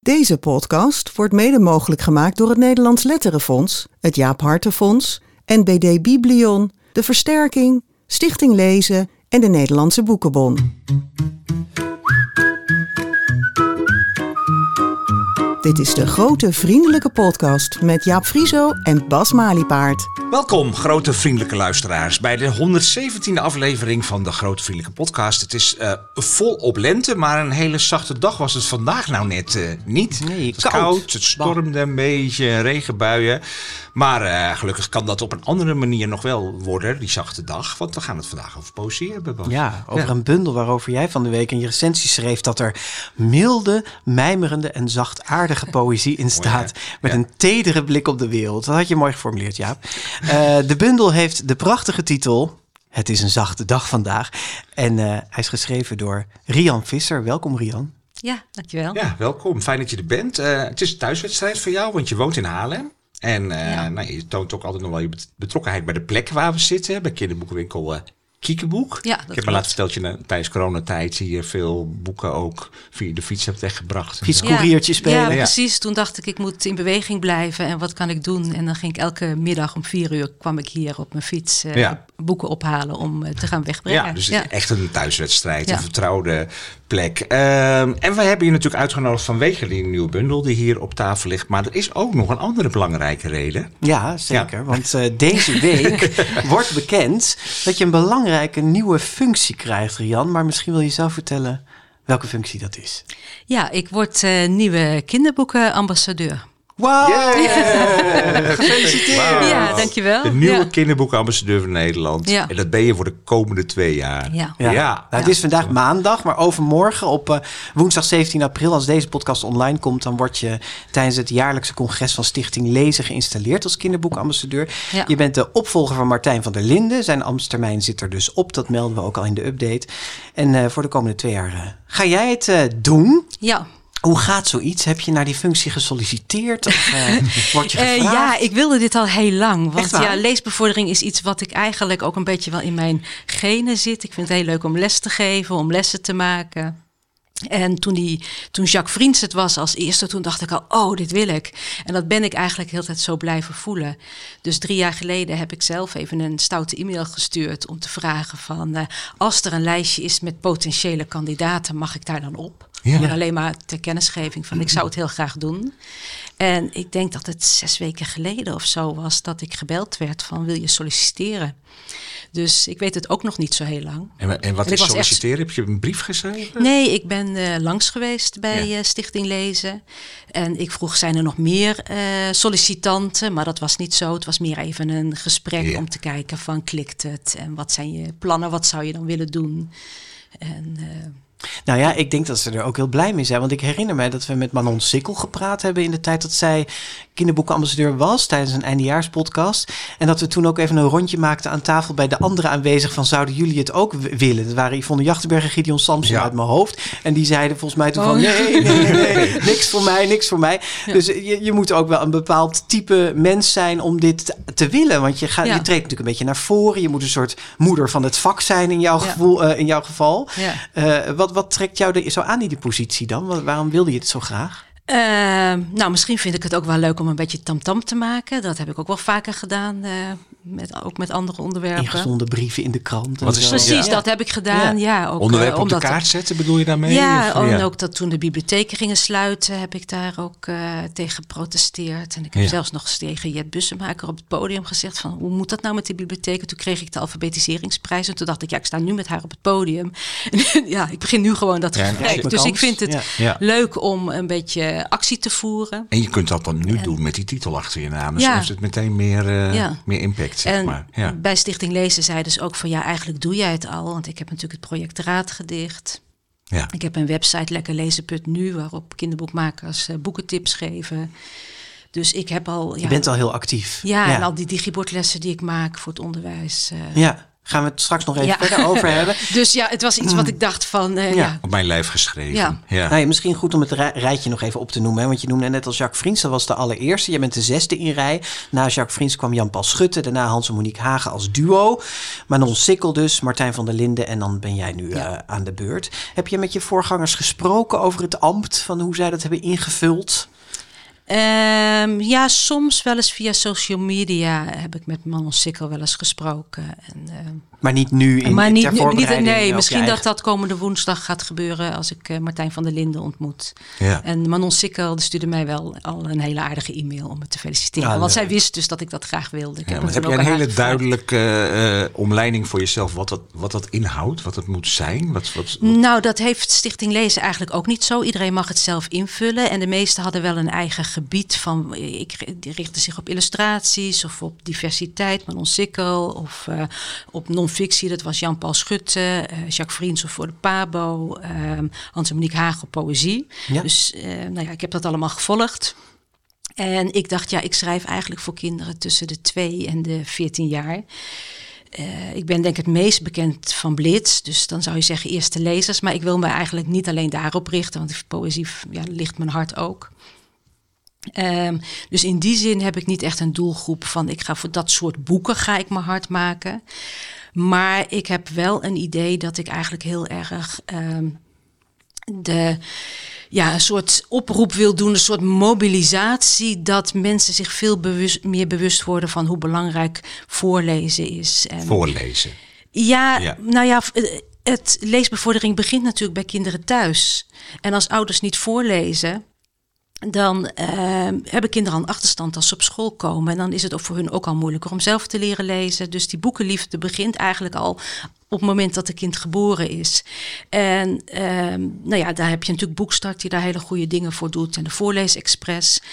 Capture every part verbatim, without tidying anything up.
Deze podcast wordt mede mogelijk gemaakt door het Nederlands Letterenfonds, het Jaap Hartenfonds, N B D Biblion, De Versterking, Stichting Lezen en de Nederlandse Boekenbon. Dit is de Grote Vriendelijke Podcast met Jaap Frieso en Bas Maliepaard. Welkom, grote vriendelijke luisteraars, bij de honderdzeventiende aflevering van de Grote Vriendelijke Podcast. Het is uh, vol op lente, maar een hele zachte dag was het vandaag nou net uh, niet. Nee, het was koud, koud, het stormde een beetje, regenbuien. Maar uh, gelukkig kan dat op een andere manier nog wel worden, die zachte dag. Want we gaan het vandaag over poëzie hebben, Bas. Ja, over ja. een bundel waarover jij van de week in je recensie schreef dat er milde, mijmerende en zachtaardige poëzie in staat. Mooi, met ja. een tedere blik op de wereld. Dat had je mooi geformuleerd, Jaap. Uh, de bundel heeft de prachtige titel Het is een zachte dag vandaag. En uh, hij is geschreven door Rian Visser. Welkom, Rian. Ja, dankjewel. Ja, welkom. Fijn dat je er bent. Uh, het is een thuiswedstrijd voor jou, want je woont in Haarlem. En uh, ja. nou, je toont ook altijd nog wel je betrokkenheid bij de plek waar we zitten. Bij kinderboekenwinkel uh, Kiekeboek. Ja, ik heb me laten verteld dat je tijdens coronatijd hier veel boeken ook via de fiets hebt weggebracht. Fietscouriertje ja, spelen. Ja, precies. Toen dacht ik, ik moet in beweging blijven. En wat kan ik doen? En dan ging ik elke middag om vier uur kwam ik hier op mijn fiets uh, ja. boeken ophalen om uh, te gaan wegbrengen. Ja, dus ja. echt een thuiswedstrijd, ja. een vertrouwde plek. Uh, en we hebben je natuurlijk uitgenodigd vanwege die nieuwe bundel die hier op tafel ligt. Maar er is ook nog een andere belangrijke reden. Ja, zeker. Ja. Want uh, deze week wordt bekend dat je een belangrijke nieuwe functie krijgt, Rian. Maar misschien wil je zelf vertellen welke functie dat is. Ja, ik word uh, nieuwe kinderboekenambassadeur. Wauw! Yeah. Gefeliciteerd! Wow. Ja, dankjewel. De nieuwe ja. kinderboekenambassadeur van Nederland. Ja. En dat ben je voor de komende twee jaar. Ja. ja. ja. Nou, het is vandaag maandag, maar overmorgen op uh, woensdag zeventien april, als deze podcast online komt, dan word je tijdens het jaarlijkse congres van Stichting Lezen geïnstalleerd als kinderboekambassadeur. Ja. Je bent de opvolger van Martijn van der Linden. Zijn ambtstermijn zit er dus op. Dat melden we ook al in de update. En uh, voor de komende twee jaar uh, ga jij het uh, doen? Ja. Hoe gaat zoiets? Heb je naar die functie gesolliciteerd? Of uh, word je gevraagd? Uh, ja, ik wilde dit al heel lang. Want ja, leesbevordering is iets wat ik eigenlijk ook een beetje wel in mijn genen zit. Ik vind het heel leuk om les te geven, om lessen te maken. En toen, die, toen Jacques Vriends het was als eerste, toen dacht ik al, oh, dit wil ik. En dat ben ik eigenlijk heel tijd zo blijven voelen. Dus drie jaar geleden heb ik zelf even een stoute e-mail gestuurd om te vragen van, uh, als er een lijstje is met potentiële kandidaten, mag ik daar dan op? Ja. Maar alleen maar ter kennisgeving van, ik zou het heel graag doen. En ik denk dat het zes weken geleden of zo was dat ik gebeld werd van, wil je solliciteren? Dus ik weet het ook nog niet zo heel lang. En, en wat en is solliciteren? Echt... Heb je een brief geschreven? Nee, ik ben uh, langs geweest bij ja. uh, Stichting Lezen. En ik vroeg, zijn er nog meer uh, sollicitanten? Maar dat was niet zo. Het was meer even een gesprek ja. om te kijken van, klikt het? En wat zijn je plannen? Wat zou je dan willen doen? En... Uh, Nou ja, ik denk dat ze er ook heel blij mee zijn. Want ik herinner mij dat we met Manon Sikkel gepraat hebben in de tijd dat zij kinderboekenambassadeur was tijdens een eindejaarspodcast. En dat we toen ook even een rondje maakten aan tafel bij de anderen aanwezig van, zouden jullie het ook w- willen? Dat waren Yvonne Jachtenberg en Gideon Samson ja. uit mijn hoofd. En die zeiden volgens mij toen oh. van, nee, nee, nee, nee, niks voor mij, niks voor mij. Ja. Dus je, je moet ook wel een bepaald type mens zijn om dit te, te willen. Want je, gaat, ja. je treedt natuurlijk een beetje naar voren. Je moet een soort moeder van het vak zijn in jouw, ja. gevoel, uh, in jouw geval. Ja. Uh, wat Wat trekt jou er zo aan in die positie dan? Waarom wilde je het zo graag? Uh, nou, misschien vind ik het ook wel leuk om een beetje tamtam te maken. Dat heb ik ook wel vaker gedaan, uh, met, ook met andere onderwerpen. Ingezonden brieven in de krant. Wat is Precies, ja. dat heb ik gedaan. Ja. Ja, ook, onderwerpen uh, op de kaart zetten, bedoel je daarmee? Ja, of, en ja. ook dat toen de bibliotheken gingen sluiten, heb ik daar ook uh, tegen geprotesteerd. En ik heb ja. zelfs nog eens tegen Jet Bussemaker op het podium gezegd van, hoe moet dat nou met die bibliotheken? Toen kreeg ik de alfabetiseringsprijs en toen dacht ik, ja, ik sta nu met haar op het podium. En, ja, ik begin nu gewoon dat ja, gesprek. Dus ik vind het ja. Ja. leuk om een beetje actie te voeren. En je kunt dat dan nu en, doen met die titel achter je naam. Dus ja. heeft het meteen meer, uh, ja. meer impact, zeg en maar. Ja. bij Stichting Lezen zei dus ook van, ja, eigenlijk doe jij het al. Want ik heb natuurlijk het project Raadgedicht. Ja. Ik heb een website, lekkerlezen punt nu, waarop kinderboekmakers uh, boekentips geven. Dus ik heb al... Ja, je bent al heel actief. Ja, ja, en al die digibordlessen die ik maak voor het onderwijs. Uh, ja. Gaan we het straks nog even ja. verder over hebben. Dus ja, het was iets wat ik dacht van... Uh, ja. ja. Op mijn lijf geschreven. Ja. Ja. Nou ja, misschien goed om het rijtje nog even op te noemen. Hè? Want je noemde net al Jacques Friens, dat was de allereerste. Jij bent de zesde in rij. Na Jacques Friens kwam Jan-Paul Schutte. Daarna Hans en Monique Hagen als duo. Manon Sikkel dus, Martijn van der Linden. En dan ben jij nu ja. uh, aan de beurt. Heb je met je voorgangers gesproken over het ambt? Van hoe zij dat hebben ingevuld? Um, ja, soms wel eens via social media heb ik met Manon Sikkel wel eens gesproken. En, uh, maar niet nu in maar niet, ter voorbereiding? Niet, nee, misschien dat dat komende woensdag gaat gebeuren als ik uh, Martijn van der Linden ontmoet. Ja. En Manon Sikkel stuurde mij wel al een hele aardige e-mail om me te feliciteren. Ja, want zij wist dus dat ik dat graag wilde. Ik ja, heb, maar heb jij een hele duidelijke uh, omleiding voor jezelf wat dat, wat dat inhoudt? Wat het moet zijn? Wat, wat, wat... Nou, dat heeft Stichting Lezen eigenlijk ook niet zo. Iedereen mag het zelf invullen. En de meesten hadden wel een eigen gebied van... Ik, die richtte zich op illustraties of op diversiteit, Manon Sikkel. Of uh, op non-fictie, dat was Jan-Paul Schutte. Uh, Jacques Friens of voor de Pabo. Uh, Hans en Monique Hagen op poëzie. Ja. Dus uh, nou ja, ik heb dat allemaal gevolgd. En ik dacht, ja, ik schrijf eigenlijk voor kinderen tussen de twee en de veertien jaar. Uh, ik ben denk ik het meest bekend van Blitz. Dus dan zou je zeggen eerste lezers. Maar ik wil me eigenlijk niet alleen daarop richten. Want poëzie ja, ligt mijn hart ook. Um, dus in die zin heb ik niet echt een doelgroep van... ik ga voor dat soort boeken ga ik mijn hart maken. Maar ik heb wel een idee dat ik eigenlijk heel erg... Um, de... Ja, een soort oproep wil doen, een soort mobilisatie... dat mensen zich veel bewust, meer bewust worden van hoe belangrijk voorlezen is. En voorlezen? Ja, ja, nou ja, het leesbevordering begint natuurlijk bij kinderen thuis. En als ouders niet voorlezen... dan uh, hebben kinderen al een achterstand als ze op school komen. En dan is het ook voor hun ook al moeilijker om zelf te leren lezen. Dus die boekenliefde begint eigenlijk al op het moment dat het kind geboren is. En uh, nou ja, daar heb je natuurlijk Boekstart die daar hele goede dingen voor doet. En de Voorleesexpress.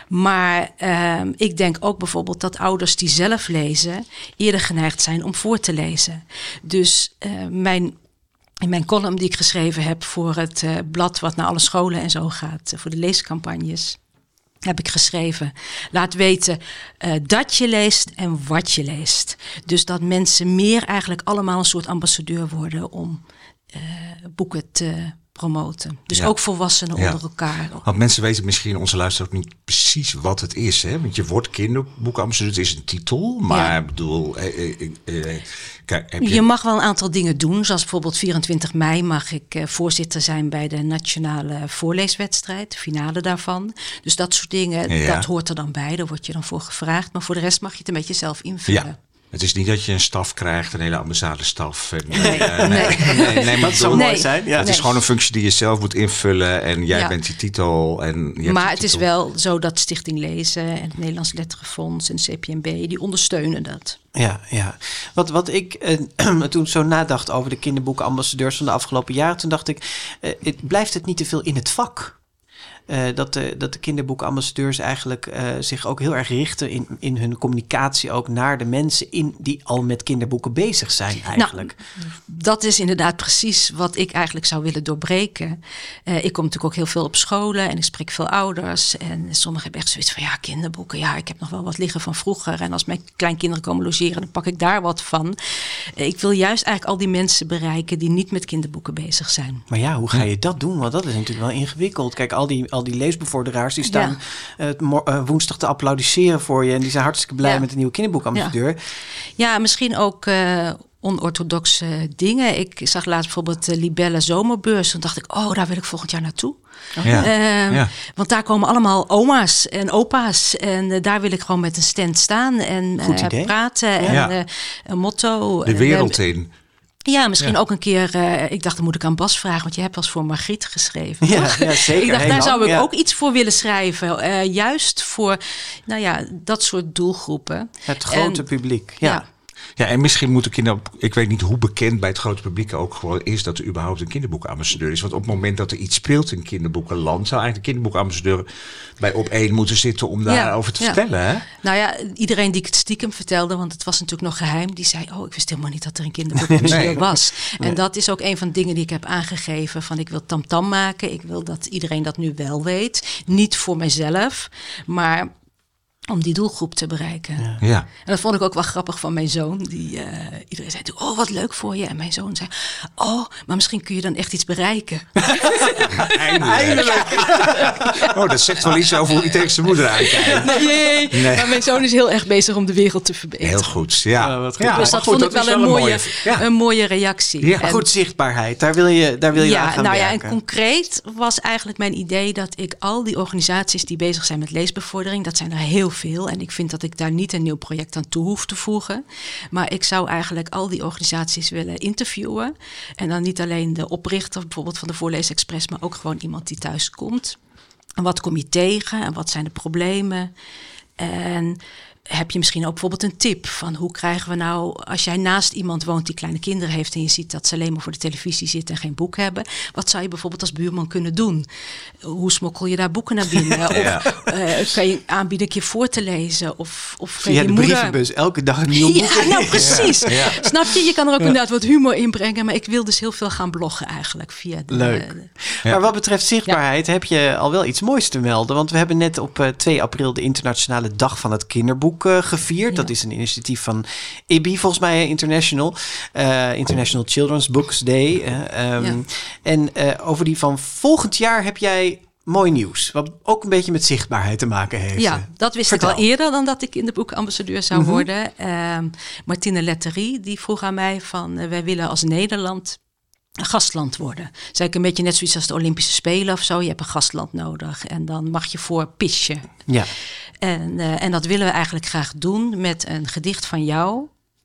Maar uh, ik denk ook bijvoorbeeld dat ouders die zelf lezen... eerder geneigd zijn om voor te lezen. Dus uh, mijn... In mijn column die ik geschreven heb voor het uh, blad... wat naar alle scholen en zo gaat, uh, voor de leescampagnes... heb ik geschreven, laat weten uh, dat je leest en wat je leest. Dus dat mensen meer eigenlijk allemaal een soort ambassadeur worden... om uh, boeken te promoten. Dus ja. ook volwassenen ja. onder elkaar. Want mensen weten misschien, onze luisteraars ook niet precies wat het is. Hè? Want je wordt kinderboekambassadeur, het is een titel. Maar ik bedoel... Eh, eh, eh, kijk, heb je... je mag wel een aantal dingen doen. Zoals bijvoorbeeld vierentwintig mei mag ik uh, voorzitter zijn... bij de nationale voorleeswedstrijd. De finale daarvan. Dus dat soort dingen, ja. dat hoort er dan bij. Daar word je dan voor gevraagd. Maar voor de rest mag je het een beetje zelf invullen. Ja. Het is niet dat je een staf krijgt, een hele ambassade-staf. En, nee, uh, nee, nee, nee, nee, dat zou mooi zijn. Ja. Het nee. is gewoon een functie die je zelf moet invullen en jij ja. bent die titel. En je maar hebt het titel. is wel zo dat Stichting Lezen en het Nederlands Letterenfonds en C P N B, die ondersteunen dat. Ja, ja. Wat, wat ik uh, toen zo nadacht over de kinderboekenambassadeurs van de afgelopen jaren, toen dacht ik, uh, het, blijft het niet te veel in het vak? Uh, dat, de, dat de kinderboekenambassadeurs eigenlijk uh, zich ook heel erg richten in, in hun communicatie ook naar de mensen in die al met kinderboeken bezig zijn eigenlijk. Nou, dat is inderdaad precies wat ik eigenlijk zou willen doorbreken. Uh, ik kom natuurlijk ook heel veel op scholen en ik spreek veel ouders. En sommigen hebben echt zoiets van ja, kinderboeken, ja, ik heb nog wel wat liggen van vroeger. En als mijn kleinkinderen komen logeren, dan pak ik daar wat van. Uh, ik wil juist eigenlijk al die mensen bereiken die niet met kinderboeken bezig zijn. Maar ja, hoe ga je dat doen? Want dat is natuurlijk wel ingewikkeld. Kijk, al die al die leesbevorderaars, die staan ja. uh, mo- uh, woensdag te applaudisseren voor je. En die zijn hartstikke blij ja. met de nieuwe kinderboekambassadeur. Ja, ja misschien ook uh, onorthodoxe dingen. Ik zag laatst bijvoorbeeld de Libelle Zomerbeurs. Toen dacht ik, oh, daar wil ik volgend jaar naartoe. Ja. Uh, ja. Want daar komen allemaal oma's en opa's. En uh, daar wil ik gewoon met een stand staan en uh, praten. Ja. En ja. uh, een motto. De wereld uh, in. Ja, misschien ja. ook een keer... Uh, ik dacht, dan moet ik aan Bas vragen, want je hebt wel eens voor Margriet geschreven. Ja, ja, zeker. Ik dacht, Heel daar zou ik ja. ook iets voor willen schrijven. Uh, juist voor, nou ja, dat soort doelgroepen. Het grote en, publiek, ja. ja. Ja, en misschien moet de kinder... Ik weet niet hoe bekend bij het grote publiek ook gewoon is dat er überhaupt een kinderboekambassadeur is. Want op het moment dat er iets speelt in kinderboekenland, zou eigenlijk de kinderboekambassadeur bij op één moeten zitten om daarover ja, te ja. vertellen. Hè? Nou ja, iedereen die ik het stiekem vertelde, want het was natuurlijk nog geheim, die zei, oh, ik wist helemaal niet dat er een kinderboekambassadeur nee. was. En nee. dat is ook een van de dingen die ik heb aangegeven, van ik wil tamtam maken. Ik wil dat iedereen dat nu wel weet. Niet voor mijzelf, maar... om die doelgroep te bereiken. Ja. Ja. En dat vond ik ook wel grappig van mijn zoon. Die, uh, iedereen zei toen, oh, wat leuk voor je. En mijn zoon zei, oh, maar misschien kun je dan echt iets bereiken. Eindelijk. Oh, dat zegt wel iets over hoe hij tegen zijn moeder aankijkt. Nee, nee, maar mijn zoon is heel erg bezig om de wereld te verbeteren. Heel goed, ja. Ja, wat goed. Ja, dus dat goed, vond ik wel, is een, mooie, mooie, ja. een mooie reactie. Ja. En, Goed zichtbaarheid, daar wil je, daar wil je ja, aan gaan nou werken. ja, en concreet was eigenlijk mijn idee dat ik al die organisaties die bezig zijn met leesbevordering, dat zijn er heel veel. En ik vind dat ik daar niet een nieuw project aan toe hoef te voegen. Maar ik zou eigenlijk al die organisaties willen interviewen. En dan niet alleen de oprichter bijvoorbeeld van de Voorleesexpress, maar ook gewoon iemand die thuis komt. En wat kom je tegen en wat zijn de problemen? En heb je misschien ook bijvoorbeeld een tip van hoe krijgen we nou, als jij naast iemand woont die kleine kinderen heeft en je ziet dat ze alleen maar voor de televisie zitten en geen boek hebben, wat zou je bijvoorbeeld als buurman kunnen doen? Hoe smokkel je daar boeken naar binnen? Ja. Of uh, kan je aanbieden een keer voor te lezen? Of, of kan Via je de moeder... brievenbus, elke dag een nieuw boek. Ja, nou precies. Ja. Ja. Snap je? Je kan er ook inderdaad wat humor in brengen, maar ik wil dus heel veel gaan bloggen eigenlijk via de... Leuk. de- Ja. Maar wat betreft zichtbaarheid heb je al wel iets moois te melden. Want we hebben net op uh, twee april de Internationale Dag van het Kinderboek uh, gevierd. Ja. Dat is een initiatief van I B I, volgens mij International. Uh, International Children's Books Day. Uh, um, Ja. En uh, over die van volgend jaar heb jij mooi nieuws. Wat ook een beetje met zichtbaarheid te maken heeft. Ja, dat wist Vertel. ik al eerder dan dat ik in de boekambassadeur zou Mhm. worden. Um, Martine Letterie, die vroeg aan mij van, uh, wij willen als Nederland een gastland worden. Dat is eigenlijk een beetje net zoiets als de Olympische Spelen of zo. Je hebt een gastland nodig en dan mag je voor pitchen. Ja. En, uh, en dat willen we eigenlijk graag doen met een gedicht van jou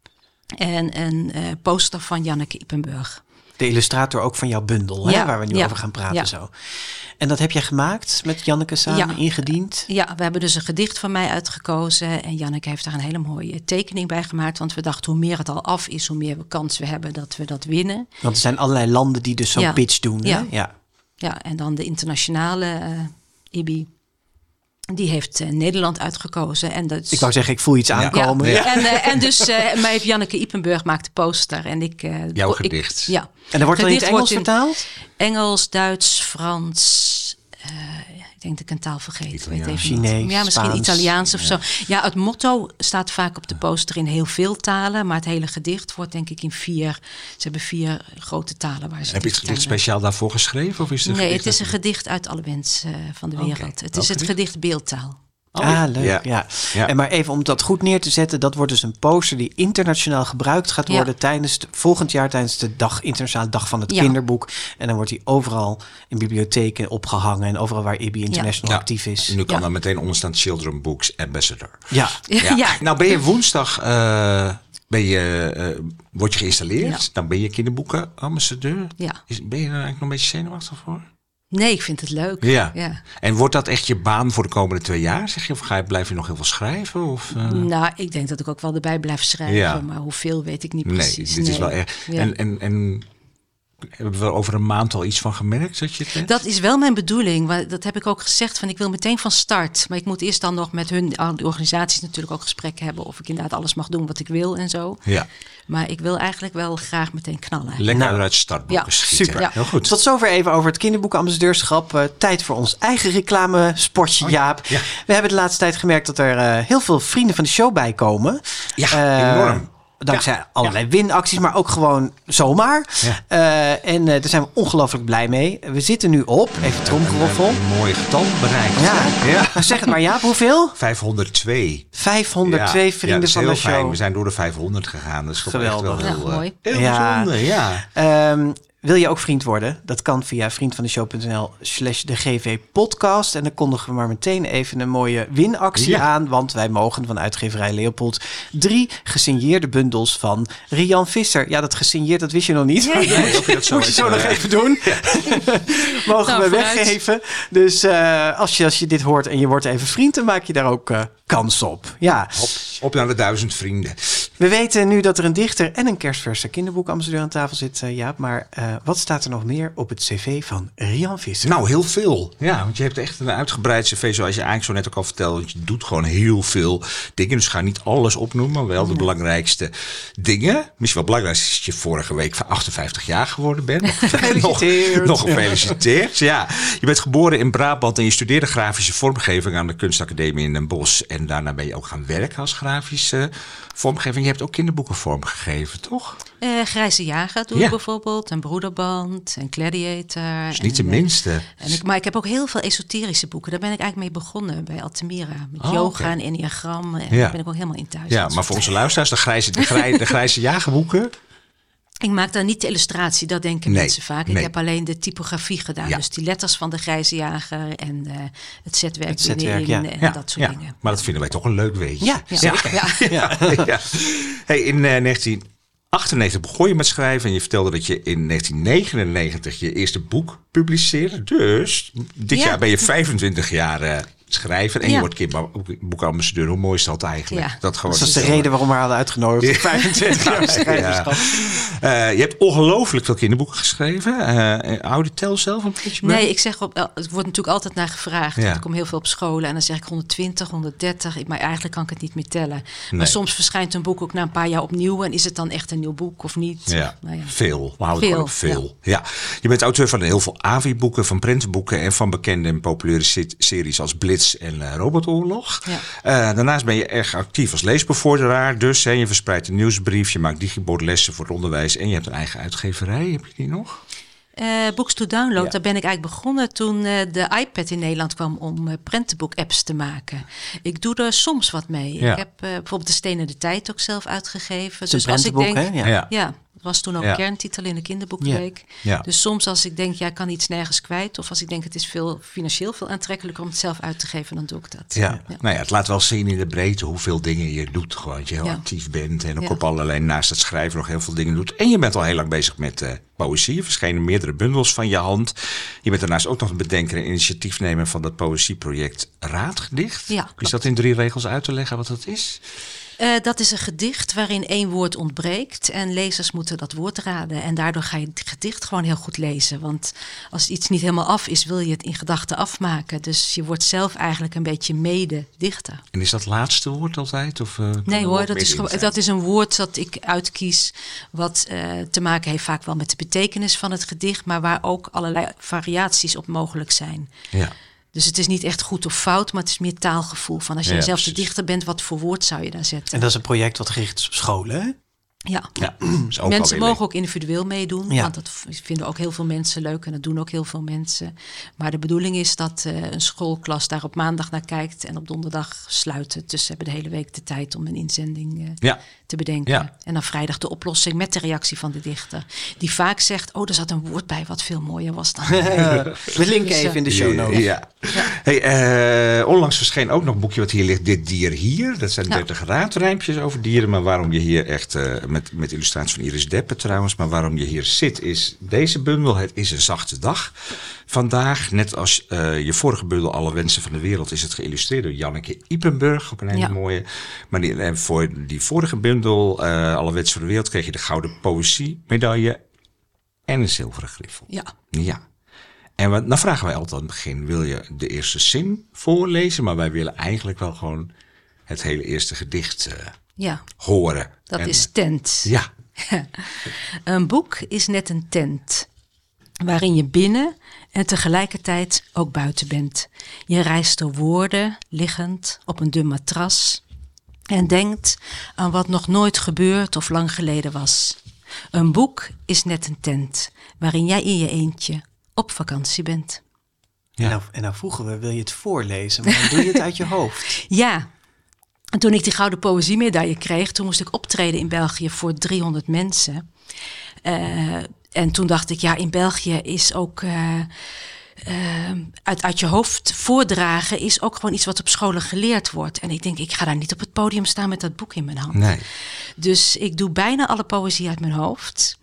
en een uh, poster van Janneke Ippenburg. De illustrator ook van jouw bundel, Ja, hè, waar we nu ja, over gaan praten. ja. Zo. En dat heb jij gemaakt met Janneke samen, Ja. ingediend? Ja, we hebben dus een gedicht van mij uitgekozen. En Janneke heeft daar een hele mooie tekening bij gemaakt. Want we dachten, hoe meer het al af is, hoe meer kans we hebben dat we dat winnen. Want er zijn allerlei landen die dus zo'n Ja. pitch doen. Hè? Ja. Ja. Ja, en dan de internationale uh, I B I. Die heeft uh, Nederland uitgekozen. En dat is... Ik wou zeggen, ik voel iets aankomen. Ja. Ja. En, uh, en dus uh, mij heeft Janneke Ippenburg maakt de poster. En ik, uh, Jouw ik- gedicht. Ja. En dan wordt dan in het Gedicht Engels wordt in vertaald? Engels, Duits, Frans. Uh, ik denk dat ik een taal vergeet. Ik weet Italiaans. even niet. Chinees, Ja, misschien Spaans. Italiaans of zo. Ja, het motto staat vaak op de poster in heel veel talen. Maar het hele gedicht wordt denk ik in vier. Ze hebben vier grote talen waar ze Heb je het die gedicht vertellen. speciaal daarvoor geschreven? Of is het een Nee, gedicht het is een dat- gedicht uit alle wens uh, van de Oké. wereld. Het is Welk het gedicht beeldtaal. Ah, leuk. Ja. Ja. Ja. En maar even om dat goed neer te zetten, dat wordt dus een poster die internationaal gebruikt gaat Ja. worden tijdens de, volgend jaar tijdens de dag, internationale dag van het Ja. kinderboek. En dan wordt die overal in bibliotheken opgehangen en overal waar I B I International Ja. actief is. Nu kan Ja. er meteen onder staan Children Books Ambassador. Ja. Ja. ja. Nou ben je woensdag, uh, ben je, uh, word je geïnstalleerd. Ja. Dan ben je kinderboekenambassadeur. Ja. Is, ben je er eigenlijk nog een beetje zenuwachtig voor? Nee, ik vind het leuk. Ja. Ja. En wordt dat echt je baan voor de komende twee jaar? Zeg je, of ga je, blijf je nog heel veel schrijven? Of, uh... Nou, ik denk dat ik ook wel erbij blijf schrijven. Ja. Maar hoeveel weet ik niet Nee, precies. dit is Nee. wel erg. Ja. En, en, en hebben we er over een maand al iets van gemerkt? Dat je het bent? Dat is wel mijn bedoeling. want Dat heb ik ook gezegd. Van ik wil meteen van start. Maar ik moet eerst dan nog met hun al die organisaties natuurlijk ook gesprekken hebben. Of ik inderdaad alles mag doen wat ik wil en zo. Ja, Maar ik wil eigenlijk wel graag meteen knallen. lekker Nou, uit startboeken ja, schieten. super. Ja. Heel goed. Tot zover even over het kinderboekenambassadeurschap. Uh, tijd voor ons eigen reclamespotje, Jaap. ja. We hebben de laatste tijd gemerkt dat er uh, heel veel vrienden van de show bij komen. Ja, Uh, enorm. Dankzij allerlei winacties, maar ook gewoon zomaar. Ja. Uh, en uh, daar zijn we ongelooflijk blij mee. We zitten nu op, even tromgeroffel. Een mooi getal bereikt. Ja. hè? Ja. Nou, zeg het maar, Jaap, hoeveel? vijfhonderdtwee. vijfhonderdtwee Ja, vrienden ja, dat is van de heel show. fijn. We zijn door de vijfhonderd gegaan. Dat is toch Geweldig. echt wel Ja, heel, eh, mooi. heel Ja. bijzonder. Ja. Um, wil je ook vriend worden? Dat kan via vriendvandeshow.nl slash de G V podcast. En dan kondigen we maar meteen even een mooie winactie Ja. aan. Want wij mogen van uitgeverij Leopold drie gesigneerde bundels van Rian Visser. Ja, dat gesigneerd, dat wist je nog niet. Ja, ja. Moet je dat zo Moet je zo even, nog eh, even doen. Mogen Nou, we vooruit. weggeven. Dus uh, als, je, als je dit hoort en je wordt even vriend, dan maak je daar ook uh, kans op. Ja. Op, op naar de duizend vrienden. We weten nu dat er een dichter en een kerstverse kinderboekambassadeur aan tafel zit, uh, Jaap. Maar uh, wat staat er nog meer op het cv van Rian Visser? Nou, heel veel. Ja, want je hebt echt een uitgebreid cv, zoals je eigenlijk zo net ook al vertelde. Want je doet gewoon heel veel dingen. Dus ga niet alles opnoemen, maar wel de ja. belangrijkste dingen. Misschien wel belangrijk is dat je vorige week van achtenvijftig jaar geworden bent. Gefeliciteerd. Nog, nog gefeliciteerd. Ja, je bent geboren in Brabant en je studeerde grafische vormgeving aan de Kunstacademie in Den Bosch. En daarna ben je ook gaan werken als grafische vormgeving. Je hebt ook kinderboeken vormgegeven, toch? Uh, Grijze Jager doe ja. ik bijvoorbeeld. En Broederband en Gladiator. Dus niet en, de minste. En ik, maar ik heb ook heel veel esoterische boeken. Daar ben ik eigenlijk mee begonnen bij Altamira. Met oh, yoga okay. en enneagram. En ja. daar ben ik ook helemaal in thuis. Ja, maar voor onze luisteraars, de Grijze, de grij, de grijze Jagerboeken. Ik maak dan niet de illustratie, dat denken nee, mensen vaak. Nee. Ik heb alleen de typografie gedaan. Ja. Dus die letters van de Grijze Jager en uh, het zetwerk, het zetwerk ja. en ja. dat soort ja. dingen. Maar dat vinden wij toch een leuk weetje. Ja, ja. ja. ja. ja. ja. Hey, in uh, negentien achtennegentig begon je met schrijven en je vertelde dat je in negentien negenennegentig je eerste boek publiceerde. Dus dit ja. jaar ben je vijfentwintig jaar uh, schrijver en ja. je wordt kinderboekambassadeur. Hoe mooi is dat eigenlijk? Ja. Dat, gewoon dat is de reden waarom we haar hadden uitgenodigd. vijfentwintig jaar schrijverschap. Ja. Uh, je hebt ongelooflijk veel kinderboeken geschreven. Uh, hou je tel zelf een beetje mee? Nee, ik zeg op, het wordt natuurlijk altijd naar gevraagd. Ja. Ik kom heel veel op scholen en dan zeg ik honderdtwintig, honderddertig. Maar eigenlijk kan ik het niet meer tellen. Nee. Maar soms verschijnt een boek ook na een paar jaar opnieuw. En is het dan echt een nieuw boek of niet? Ja, nou ja. veel. We houden veel. Ook veel. Ja. Ja. Je bent auteur van heel veel A V I-boeken, van prentenboeken en van bekende en populaire series als Blitz en uh, Robotoorlog. Ja. Uh, daarnaast ben je erg actief als leesbevorderaar. Dus hè, je verspreidt een nieuwsbrief, je maakt digibordlessen voor het onderwijs en je hebt een eigen uitgeverij. Heb je die nog? Uh, Books to Download, ja. Daar ben ik eigenlijk begonnen toen uh, de iPad in Nederland kwam om uh, prentenboek-apps te maken. Ik doe er soms wat mee. Ja. Ik heb uh, bijvoorbeeld De Steen en de Tijd ook zelf uitgegeven. Dus als ik denk, hè? Ja. ja. ja. was toen ook ja. kerntitel in de kinderboekweek. Ja. Ja. Dus soms als ik denk, ja, ik kan iets nergens kwijt, of als ik denk, het is veel financieel veel aantrekkelijker om het zelf uit te geven, dan doe ik dat. Ja. Ja. Nou ja, het laat wel zien in de breedte hoeveel dingen je doet. Gewoon dat je heel ja. actief bent en ook ja. op allerlei naast het schrijven nog heel veel dingen doet. En je bent al heel lang bezig met uh, poëzie. Er verschenen meerdere bundels van je hand. Je bent daarnaast ook nog een bedenker en initiatiefnemer van dat poëzieproject Raadgedicht. Ja, is dat in drie regels uit te leggen wat dat is? Uh, dat is een gedicht waarin één woord ontbreekt en lezers moeten dat woord raden. En daardoor ga je het gedicht gewoon heel goed lezen. Want als iets niet helemaal af is, wil je het in gedachten afmaken. Dus je wordt zelf eigenlijk een beetje mede-dichter. En is dat laatste woord altijd? Of, uh, nee hoor, dat is, dat is een woord dat ik uitkies wat uh, te maken heeft vaak wel met de betekenis van het gedicht, maar waar ook allerlei variaties op mogelijk zijn. Ja. Dus het is niet echt goed of fout, maar het is meer taalgevoel. Van als je ja, zelf de dichter bent, wat voor woord zou je daar zetten? En dat is een project wat gericht is op scholen, hè? Ja, ja ook mensen mogen ook individueel meedoen. Ja. Want dat vinden ook heel veel mensen leuk en dat doen ook heel veel mensen. Maar de bedoeling is dat uh, een schoolklas daar op maandag naar kijkt en op donderdag sluiten. Dus ze hebben de hele week de tijd om een inzending uh, ja. te bedenken. Ja. En dan vrijdag de oplossing met de reactie van de dichter. Die vaak zegt, oh, er zat een woord bij wat veel mooier was dan. We linken dus, even in de show notes. Ja. Ja. Hey, uh, onlangs verscheen ook nog een boekje wat hier ligt, Dit dier hier. Dat zijn dertig ja. raadrijmpjes over dieren, maar waarom je hier echt... Uh, Met, met illustraties van Iris Deppe trouwens. Maar waarom je hier zit is deze bundel. Het is een zachte dag. Vandaag, net als uh, je vorige bundel Alle wensen van de wereld, is het geïllustreerd door Janneke Ipenburg. Op een hele ja. mooie manier. En voor die vorige bundel, uh, Alle wensen van de wereld, kreeg je de gouden poëziemedaille en een zilveren griffel. Ja. Ja. En wat, dan vragen wij altijd aan het begin, wil je de eerste zin voorlezen? Maar wij willen eigenlijk wel gewoon het hele eerste gedicht uh, ja. horen. Dat en, is tent. Ja. Een boek is net een tent, waarin je binnen en tegelijkertijd ook buiten bent. Je reist door woorden, liggend op een dun matras, en denkt aan wat nog nooit gebeurd of lang geleden was. Een boek is net een tent, waarin jij in je eentje op vakantie bent. Ja. En, nou, en nou vroegen we, wil je het voorlezen? Maar dan doe je het uit je hoofd. Ja. En toen ik die gouden poëziemedaille kreeg, toen moest ik optreden in België voor driehonderd mensen. Uh, en toen dacht ik, ja, in België is ook uh, uh, uit, uit je hoofd voordragen is ook gewoon iets wat op scholen geleerd wordt. En ik denk, ik ga daar niet op het podium staan met dat boek in mijn hand. Nee. Dus ik doe bijna alle poëzie uit mijn hoofd.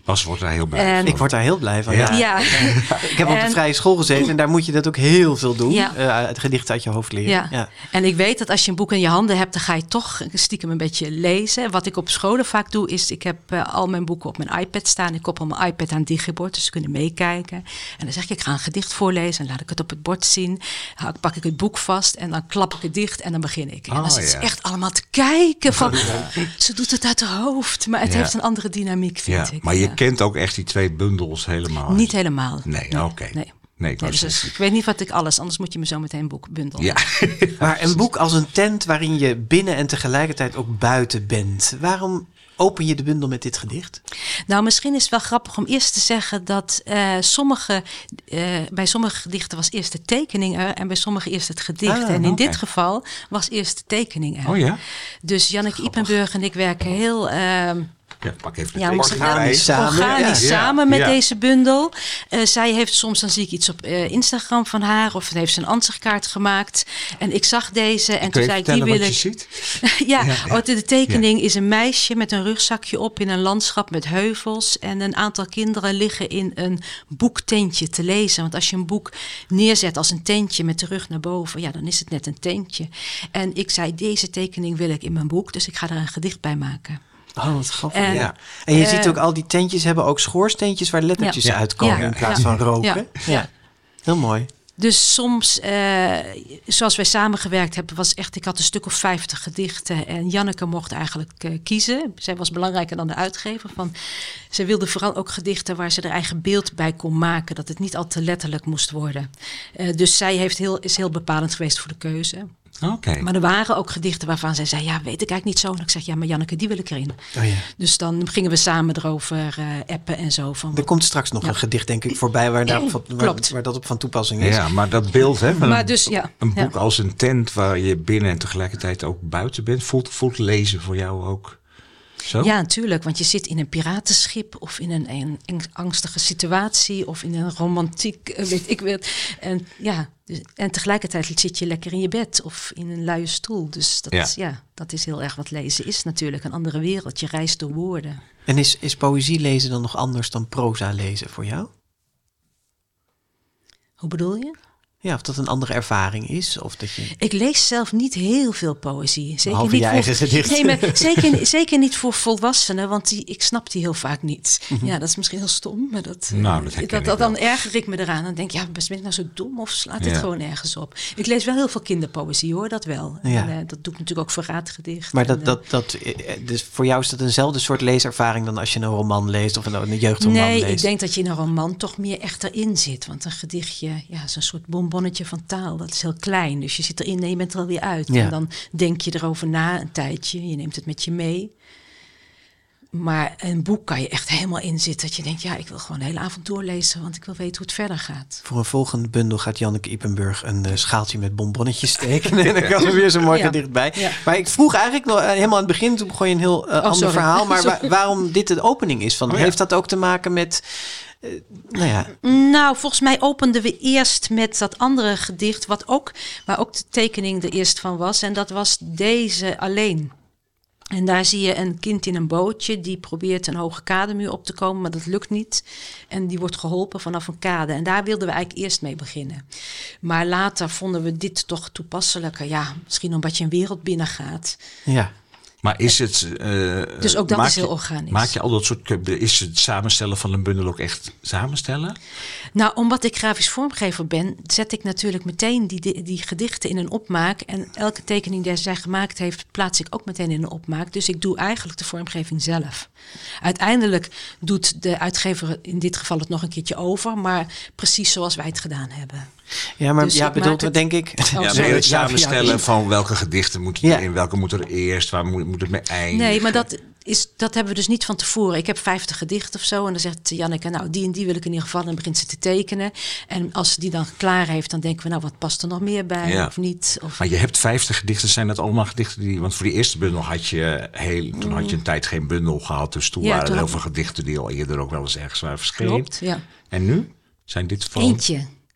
Bas wordt daar heel blij en, van. Ik word daar heel blij van, ja. ja. ja. Ik heb op en, de vrije school gezeten en daar moet je dat ook heel veel doen. Ja. Uh, het gedicht uit je hoofd leren. Ja. Ja. En ik weet dat als je een boek in je handen hebt, dan ga je toch stiekem een beetje lezen. Wat ik op scholen vaak doe, is ik heb uh, al mijn boeken op mijn iPad staan. Ik koppel mijn iPad aan het digibord, dus ze kunnen meekijken. En dan zeg ik, ik ga een gedicht voorlezen en laat ik het op het bord zien. Dan pak ik het boek vast en dan klap ik het dicht en dan begin ik. En dan oh, zit ze ja. echt allemaal te kijken van, ze doet het uit haar hoofd. Maar het ja. heeft een andere dynamiek, vind ja, ik. Maar je ja. kent ook echt die twee bundels helemaal. Niet helemaal. Nee, nee oké. Okay. Nee. Nee, nee, dus ik weet niet wat ik alles, anders moet je me zo meteen een boek bundelen. Ja. Maar een boek als een tent waarin je binnen en tegelijkertijd ook buiten bent. Waarom open je de bundel met dit gedicht? Nou, misschien is het wel grappig om eerst te zeggen dat uh, sommige, uh, bij sommige gedichten was eerst de tekening er en bij sommige eerst het gedicht. Ah, en in okay. dit geval was eerst de tekening er. Oh ja? Dus Janneke Ypenburg en ik werken heel... Uh, Ja, pak even de ja, organisch samen, organisch ja. samen met ja. deze bundel. Uh, zij heeft soms, dan zie ik iets op uh, Instagram van haar, of heeft ze een ansichtkaart gemaakt. En ik zag deze en ik toen zei ik, die wil ik. Ziet? ja, ja, ja. Oh, de tekening ja. is een meisje met een rugzakje op in een landschap met heuvels. En een aantal kinderen liggen in een boektentje te lezen. Want als je een boek neerzet als een tentje met de rug naar boven, ja, dan is het net een tentje. En ik zei, deze tekening wil ik in mijn boek, dus ik ga er een gedicht bij maken. Oh, wat grappig. En, ja. en je uh, ziet ook al die tentjes hebben ook schoorsteentjes waar lettertjes ja. uitkomen ja. in plaats ja. van roken. Ja. Ja. ja, heel mooi. Dus soms, uh, zoals wij samengewerkt hebben, was echt, ik had een stuk of vijftig gedichten. En Janneke mocht eigenlijk uh, kiezen. Zij was belangrijker dan de uitgever. Van, zij wilde vooral ook gedichten waar ze haar eigen beeld bij kon maken. Dat het niet al te letterlijk moest worden. Uh, dus zij heeft heel, is heel bepalend geweest voor de keuze. Okay. Maar er waren ook gedichten waarvan zij zei, ja, weet ik eigenlijk niet zo. En ik zeg, ja, maar Janneke, die wil ik erin. Oh ja. Dus dan gingen we samen erover uh, appen en zo. Van, er komt straks nog ja. een gedicht, denk ik, voorbij waar, daar, waar, waar dat op van toepassing is. Ja, maar dat beeld, hè, maar een, dus, ja, een boek ja. als een tent waar je binnen en tegelijkertijd ook buiten bent, voelt, voelt lezen voor jou ook zo? Ja, natuurlijk, want je zit in een piratenschip of in een, een, een angstige situatie of in een romantiek, weet ik weet. En ja, dus, en tegelijkertijd zit je lekker in je bed of in een luie stoel. Dus dat, ja. ja, dat is heel erg wat lezen is natuurlijk. Een andere wereld, je reist door woorden. En is, is poëzie lezen dan nog anders dan proza lezen voor jou? Hoe bedoel je? Ja, of dat een andere ervaring is. Of dat je... Ik lees zelf niet heel veel poëzie. Zeker Behalve niet je voor, eigen gedicht. Nee, maar zeker, zeker niet voor volwassenen, want die, ik snap die heel vaak niet. Mm-hmm. Ja, dat is misschien heel stom, maar dat, nou, dat, dat, dat dan erger ik me eraan. Dan denk ik, ja, ben ik nou zo dom of slaat dit ja. gewoon ergens op? Ik lees wel heel veel kinderpoëzie, hoor, dat wel. Ja. En, uh, dat doe ik natuurlijk ook voor raadgedicht. Maar dat, en, dat, dat, dus voor jou is dat eenzelfde soort leeservaring dan als je een roman leest of een, een jeugdroman nee, leest? Nee, ik denk dat je in een roman toch meer echt erin zit. Want een gedichtje, ja, is een soort bonbonnetje van taal. Dat is heel klein, dus je zit erin en je bent er alweer uit. Ja. En dan denk je erover na een tijdje. Je neemt het met je mee. Maar een boek kan je echt helemaal inzitten. Dat je denkt, ja, ik wil gewoon de hele avond doorlezen, want ik wil weten hoe het verder gaat. Voor een volgende bundel gaat Janneke Ypenburg een uh, schaaltje met bonbonnetjes tekenen. En dan kan er weer zo'n mooi ja. gedicht bij. Ja. Maar ik vroeg eigenlijk nog uh, helemaal aan het begin, toen begon je een heel uh, oh, ander sorry. verhaal. Maar wa- waarom dit de opening is? Van, oh, ja. Heeft dat ook te maken met... Uh, nou, ja. nou, volgens mij openden we eerst met dat andere gedicht, wat ook, waar ook de tekening er eerst van was. En dat was deze alleen. En daar zie je een kind in een bootje die probeert een hoge kademuur op te komen, maar dat lukt niet. En die wordt geholpen vanaf een kade. En daar wilden we eigenlijk eerst mee beginnen. Maar later vonden we dit toch toepasselijker. Ja, misschien omdat je een wereld binnengaat. Ja. Maar is het... Uh, dus ook dat is heel je, organisch. Maak je al dat soort... Is het samenstellen van een bundel ook echt samenstellen? Nou, omdat ik grafisch vormgever ben, zet ik natuurlijk meteen die, die, die gedichten in een opmaak. En elke tekening die zij gemaakt heeft, plaats ik ook meteen in een opmaak. Dus ik doe eigenlijk de vormgeving zelf. Uiteindelijk doet de uitgever in dit geval het nog een keertje over, maar precies zoals wij het gedaan hebben. Ja, maar dus ja, bedoelt het, denk ik. Oh, ja, nee, het samenstellen ja, van welke gedichten moeten ja. erin, welke moet er eerst, waar moet, moet het mee eindigen? Nee, maar dat, is, dat hebben we dus niet van tevoren. Ik heb vijftig gedichten of zo en dan zegt Janneke, nou die en die wil ik in ieder geval. En dan begint ze te tekenen. En als ze die dan klaar heeft, dan denken we, nou wat past er nog meer bij ja. of niet? Of... Maar je hebt vijftig gedichten, zijn dat allemaal gedichten die... Want voor die eerste bundel had je, heel, toen mm. had je een tijd geen bundel gehad. Dus toen ja, waren er heel veel gedichten die al eerder ook wel eens ergens waren verschenen. Klopt, ja. En nu? Zijn dit van... Eentje.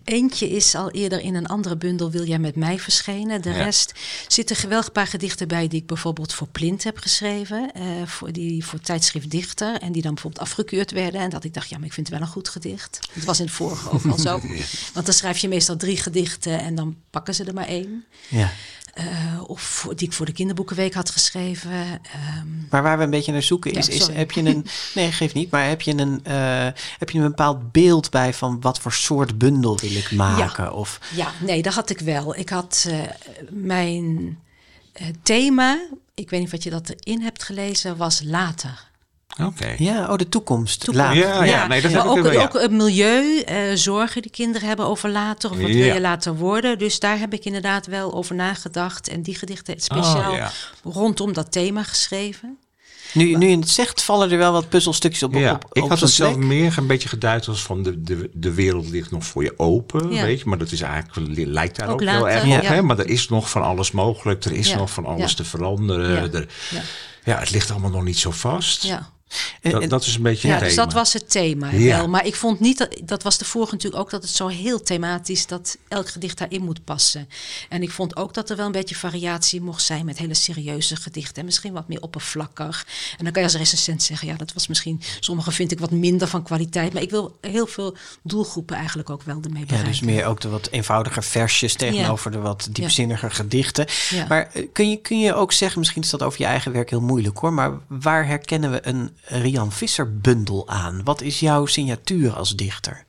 Eentje is al eerder in een andere bundel Wil jij met mij verschenen. De ja. rest zitten geweldig paar gedichten bij die ik bijvoorbeeld voor Plint heb geschreven. Uh, voor, die, voor tijdschrift Dichter. En die dan bijvoorbeeld afgekeurd werden. En dat ik dacht, ja, maar ik vind het wel een goed gedicht. Het was in het vorige ook al zo. Ja. Want dan schrijf je meestal drie gedichten en dan pakken ze er maar één. Ja. Uh, of die ik voor de kinderboekenweek had geschreven. Um, maar waar we een beetje naar zoeken is, ja, is heb je een... Nee, geef niet. Maar heb je, een, uh, heb je een bepaald beeld bij van wat voor soort bundel wil ik maken? Ja, of... ja nee, dat had ik wel. Ik had uh, mijn uh, thema, ik weet niet wat je dat erin hebt gelezen, was later. Oké. Okay. Ja, oh, de toekomst. toekomst. Later. Ja, ja, nee, dat maar heb ook, ik wel, ja. ook het milieu, uh, zorgen die kinderen hebben over later. Of wat ja. wil je later worden. Dus daar heb ik inderdaad wel over nagedacht. En die gedichten speciaal oh, ja. rondom dat thema geschreven. Nu, nu je het zegt, vallen er wel wat puzzelstukjes op. Ja, op, op ik had het zelf meer een beetje geduid als van de, de, de wereld ligt nog voor je open. Ja. Weet je, maar dat is eigenlijk, lijkt daar ook, ook heel erg ja. op. Hè? Maar er is nog van alles mogelijk. Er is ja. nog van alles ja. te veranderen. Ja. Er, ja. ja, het ligt allemaal nog niet zo vast. Ja. Dat, dat is een beetje ja, het dus thema. dat was het thema ja. wel. Maar ik vond niet, dat, dat was de vorige natuurlijk ook, dat het zo heel thematisch, dat elk gedicht daarin moet passen. En ik vond ook dat er wel een beetje variatie mocht zijn met hele serieuze gedichten. En misschien wat meer oppervlakkig. En dan kan je als recensent zeggen, ja, dat was misschien, sommige vind ik wat minder van kwaliteit. Maar ik wil heel veel doelgroepen eigenlijk ook wel ermee bereiken. Ja, dus meer ook de wat eenvoudiger versjes tegenover ja. de wat diepzinniger ja. gedichten. Ja. Maar kun je, kun je ook zeggen, misschien is dat over je eigen werk heel moeilijk hoor, maar waar herkennen we een Rian Visser bundel aan? Wat is jouw signatuur als dichter?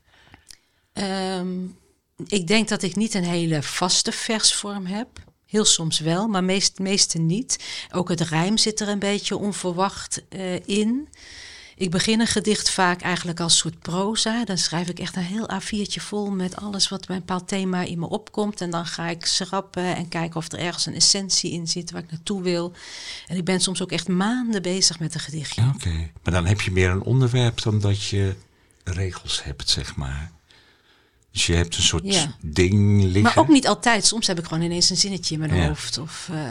Um, ik denk dat ik niet een hele vaste versvorm heb. Heel soms wel, maar meest, meeste niet. Ook het rijm zit er een beetje onverwacht uh, in. Ik begin een gedicht vaak eigenlijk als soort proza. Dan schrijf ik echt een heel A viertje vol met alles wat bij een bepaald thema in me opkomt. En dan ga ik schrappen en kijken of er ergens een essentie in zit waar ik naartoe wil. En ik ben soms ook echt maanden bezig met een gedichtje. Oké, okay. Maar dan heb je meer een onderwerp dan dat je regels hebt, zeg maar. Dus je hebt een soort ja. ding liggen. Maar ook niet altijd. Soms heb ik gewoon ineens een zinnetje in mijn ja. hoofd. Of... Uh,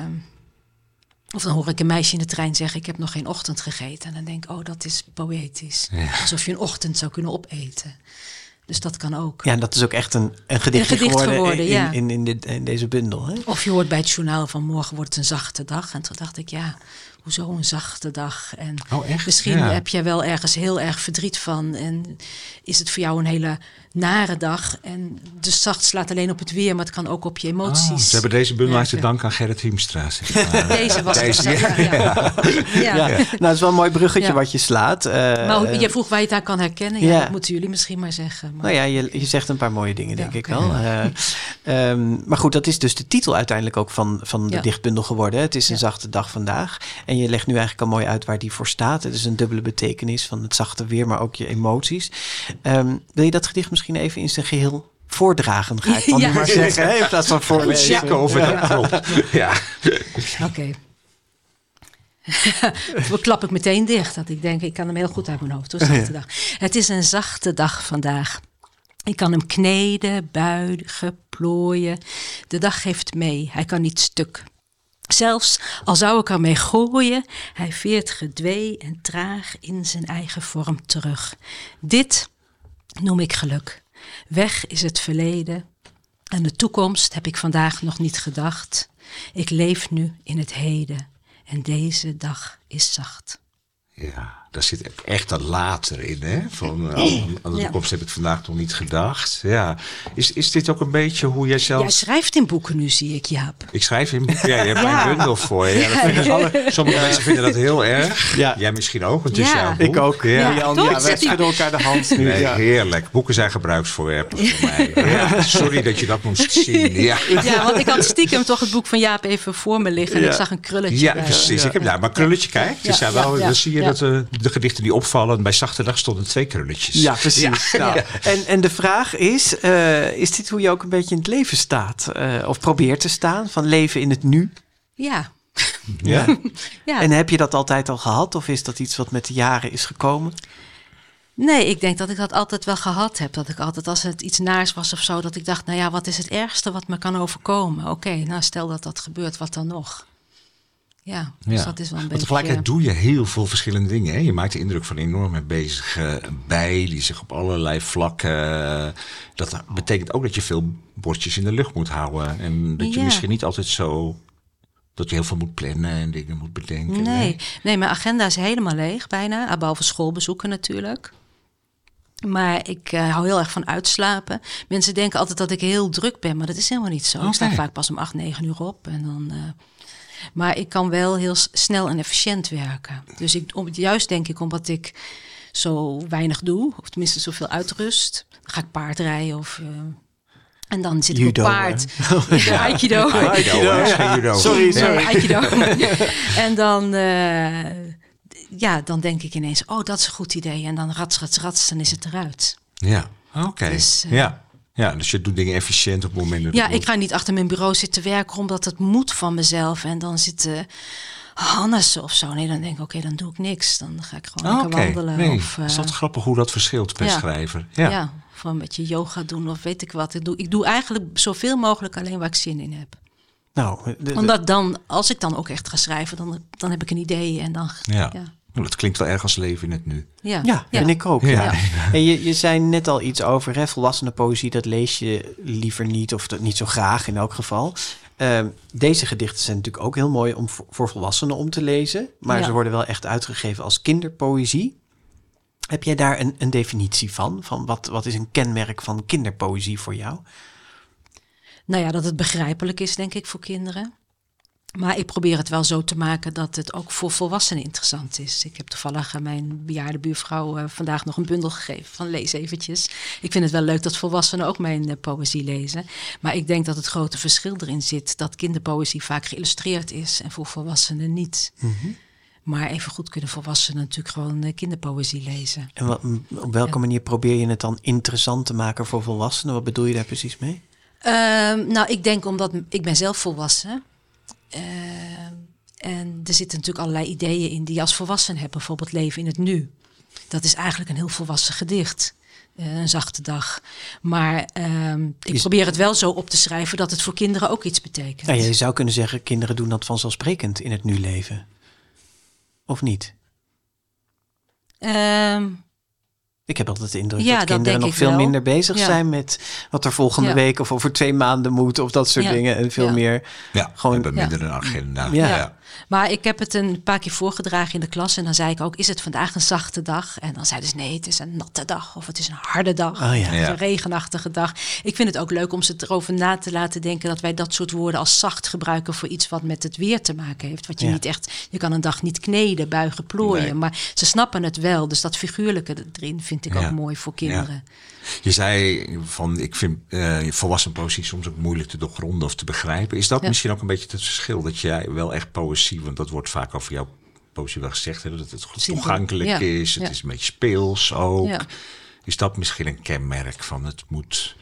Of dan hoor ik een meisje in de trein zeggen, ik heb nog geen ochtend gegeten. En dan denk ik, oh, dat is poëtisch. Ja. Alsof je een ochtend zou kunnen opeten. Dus dat kan ook. Ja, en dat is ook echt een, een gedicht geworden, geworden in, ja. in, in, dit, in deze bundel. Hè? Of je hoort bij het journaal van morgen wordt het een zachte dag. En toen dacht ik, ja, hoezo een zachte dag? En oh, echt? misschien ja. heb je wel ergens heel erg verdriet van. En is het voor jou een hele nare dag. En de zacht slaat alleen op het weer, maar het kan ook op je emoties. Oh, ze hebben deze bundel uit te danken aan Gerrit Hiemstra. Deze was deze, het. Ja. Ja. Ja. Ja. Ja. Nou, het is wel een mooi bruggetje ja. wat je slaat. Uh, maar jij vroeg waar je het aan kan herkennen. Ja, ja. Dat moeten jullie misschien maar zeggen. Maar... Nou ja, je, je zegt een paar mooie dingen, denk ja, ik wel. Uh, um, maar goed, dat is dus de titel uiteindelijk ook van, van de ja. dichtbundel geworden. Het is een ja. zachte dag vandaag. En je legt nu eigenlijk al mooi uit waar die voor staat. Het is een dubbele betekenis van het zachte weer, maar ook je emoties. Um, wil je dat gedicht misschien even in zijn geheel voordragen, ga ik dan ja. nu maar zeggen. Hè, in plaats van voorlezen. Checken over ja. dat klopt. Ja. Oké. Okay. Dan klap ik meteen dicht. Dat ik denk, ik kan hem heel goed uit mijn hoofd. Hoor, zachte dag. Het is een zachte dag vandaag. Ik kan hem kneden, buigen, plooien. De dag geeft mee. Hij kan niet stuk. Zelfs al zou ik ermee gooien, hij veert gedwee en traag in zijn eigen vorm terug. Dit noem ik geluk. Weg is het verleden. Aan de toekomst heb ik vandaag nog niet gedacht. Ik leef nu in het heden. En deze dag is zacht. Ja, daar zit echt dat later in, hè? Van, uh, aan de ja. toekomst heb ik vandaag nog niet gedacht. Ja. Is, is dit ook een beetje hoe jij zelf... Jij schrijft in boeken nu, zie ik, Jaap. Ik schrijf in boeken? Ja, je hebt ja. mijn bundel voor je. Ja, dat vinden alle, sommige ja. mensen vinden dat heel erg. Ja. Jij misschien ook, want het is ja. jouw boek. Ik ook. Ja, ja. Jan, ja, wij schudden elkaar de hand nu. Nee, ja. Heerlijk. Boeken zijn gebruiksvoorwerpen voor mij. Ja. Sorry dat je dat moest zien. Ja. ja, want ik had stiekem toch het boek van Jaap even voor me liggen. En ja. ik zag een krulletje. Ja, bij. precies. Ja. Ik heb daar maar krulletje, kijk. Ja. Dus ja, wel, ja. dan zie je ja. dat uh, de gedichten die opvallen. Bij Zachte Dag stonden twee krulletjes. Ja, precies. Ja. Nou, en, en de vraag is, uh, is dit hoe je ook een beetje in het leven staat? Uh, of probeert te staan, van leven in het nu? Ja. ja. ja. En heb je dat altijd al gehad? Of is dat iets wat met de jaren is gekomen? Nee, ik denk dat ik dat altijd wel gehad heb. Dat ik altijd, als het iets naars was of zo, dat ik dacht, nou ja, wat is het ergste wat me kan overkomen? Oké, okay, nou stel dat dat gebeurt, wat dan nog? Ja, dus ja. dat is wel een maar beetje... tegelijkertijd doe je heel veel verschillende dingen. Hè? Je maakt de indruk van een enorme bezige bij, die zich op allerlei vlakken... Dat betekent ook dat je veel bordjes in de lucht moet houden. En dat je ja. misschien niet altijd zo... Dat je heel veel moet plannen en dingen moet bedenken. Nee, nee. nee mijn agenda is helemaal leeg bijna. Behalve schoolbezoeken natuurlijk. Maar ik uh, hou heel erg van uitslapen. Mensen denken altijd dat ik heel druk ben, maar dat is helemaal niet zo. Okay. Ik sta vaak pas om acht, negen uur op. En dan, uh... Maar ik kan wel heel snel en efficiënt werken. Dus ik, om, juist denk ik omdat ik zo weinig doe, of tenminste zoveel uitrust. Dan ga ik paardrijden of... Uh... En dan zit ik judo, op paard. Ja. Aikido. Aikido, Aikido. Sorry, sorry. Nee, Aikido. En dan, uh, ja, dan denk ik ineens, oh, dat is een goed idee. En dan rats, rats, rats, dan is het eruit. Ja, oké. Okay. Dus, uh, ja. ja, dus je doet dingen efficiënt op momenten. Ja, ik ga niet achter mijn bureau zitten werken, omdat het moet van mezelf. En dan zitten Hannes of zo. Nee, dan denk ik, oké, okay, dan doe ik niks. Dan ga ik gewoon oh, lekker okay. wandelen. Nee. Of, uh, is dat grappig hoe dat verschilt per ja. schrijver? Ja. ja. Of een beetje yoga doen of weet ik wat. Ik doe, ik doe eigenlijk zoveel mogelijk alleen waar ik zin in heb. Nou, de, de... Omdat dan, als ik dan ook echt ga schrijven, dan, dan heb ik een idee en dan... Ja. ja. Nou, dat klinkt wel erg als leven in het nu. Ja, ja, ja. En ik ook. Ja. Ja. En je, je zei net al iets over hè, volwassene poëzie, dat lees je liever niet of dat niet zo graag in elk geval. Uh, deze gedichten zijn natuurlijk ook heel mooi om voor, voor volwassenen om te lezen. Maar ja. ze worden wel echt uitgegeven als kinderpoëzie. Heb jij daar een, een definitie van? Van wat, wat is een kenmerk van kinderpoëzie voor jou? Nou ja, dat het begrijpelijk is, denk ik, voor kinderen. Maar ik probeer het wel zo te maken dat het ook voor volwassenen interessant is. Ik heb toevallig aan mijn bejaarde buurvrouw uh, vandaag nog een bundel gegeven van lees eventjes. Ik vind het wel leuk dat volwassenen ook mijn uh, poëzie lezen. Maar ik denk dat het grote verschil erin zit dat kinderpoëzie vaak geïllustreerd is en voor volwassenen niet. Mm-hmm. Maar evengoed kunnen volwassenen natuurlijk gewoon uh, kinderpoëzie lezen. En wat, op welke ja. manier probeer je het dan interessant te maken voor volwassenen? Wat bedoel je daar precies mee? Uh, nou, ik denk omdat ik ben zelf volwassen. Uh, en er zitten natuurlijk allerlei ideeën in die je als volwassen hebt. Bijvoorbeeld leven in het nu. Dat is eigenlijk een heel volwassen gedicht. Uh, een zachte dag. Maar uh, ik is... probeer het wel zo op te schrijven dat het voor kinderen ook iets betekent. Ja, je zou kunnen zeggen, kinderen doen dat vanzelfsprekend in het nu leven. Of niet? Um, Ik heb altijd de indruk ja, dat kinderen dat nog veel wel. minder bezig ja. zijn met wat er volgende ja. week of over twee maanden moet of dat soort ja. dingen. En veel ja. meer ja, gewoon hebben minder ja. een agenda. Ja. Ja. Ja. Maar ik heb het een paar keer voorgedragen in de klas en dan zei ik ook, is het vandaag een zachte dag? En dan zeiden ze, nee, het is een natte dag of het is een harde dag. Oh, ja. Of Ja. een regenachtige dag. Ik vind het ook leuk om ze erover na te laten denken dat wij dat soort woorden als zacht gebruiken voor iets wat met het weer te maken heeft. Wat je Ja. niet echt, je kan een dag niet kneden, buigen, plooien. Nee. Maar ze snappen het wel. Dus dat figuurlijke erin vind ik Ja. ook mooi voor kinderen. Ja. Je zei van, ik vind uh, volwassen poëzie soms ook moeilijk te doorgronden of te begrijpen. Is dat Ja. misschien ook een beetje het verschil? Dat jij wel echt poëzie, want dat wordt vaak over jouw poëzie wel gezegd, hè, dat het goed Simpel. toegankelijk Ja. is. Het Ja. is een beetje speels ook. Ja. Is dat misschien een kenmerk van het moet...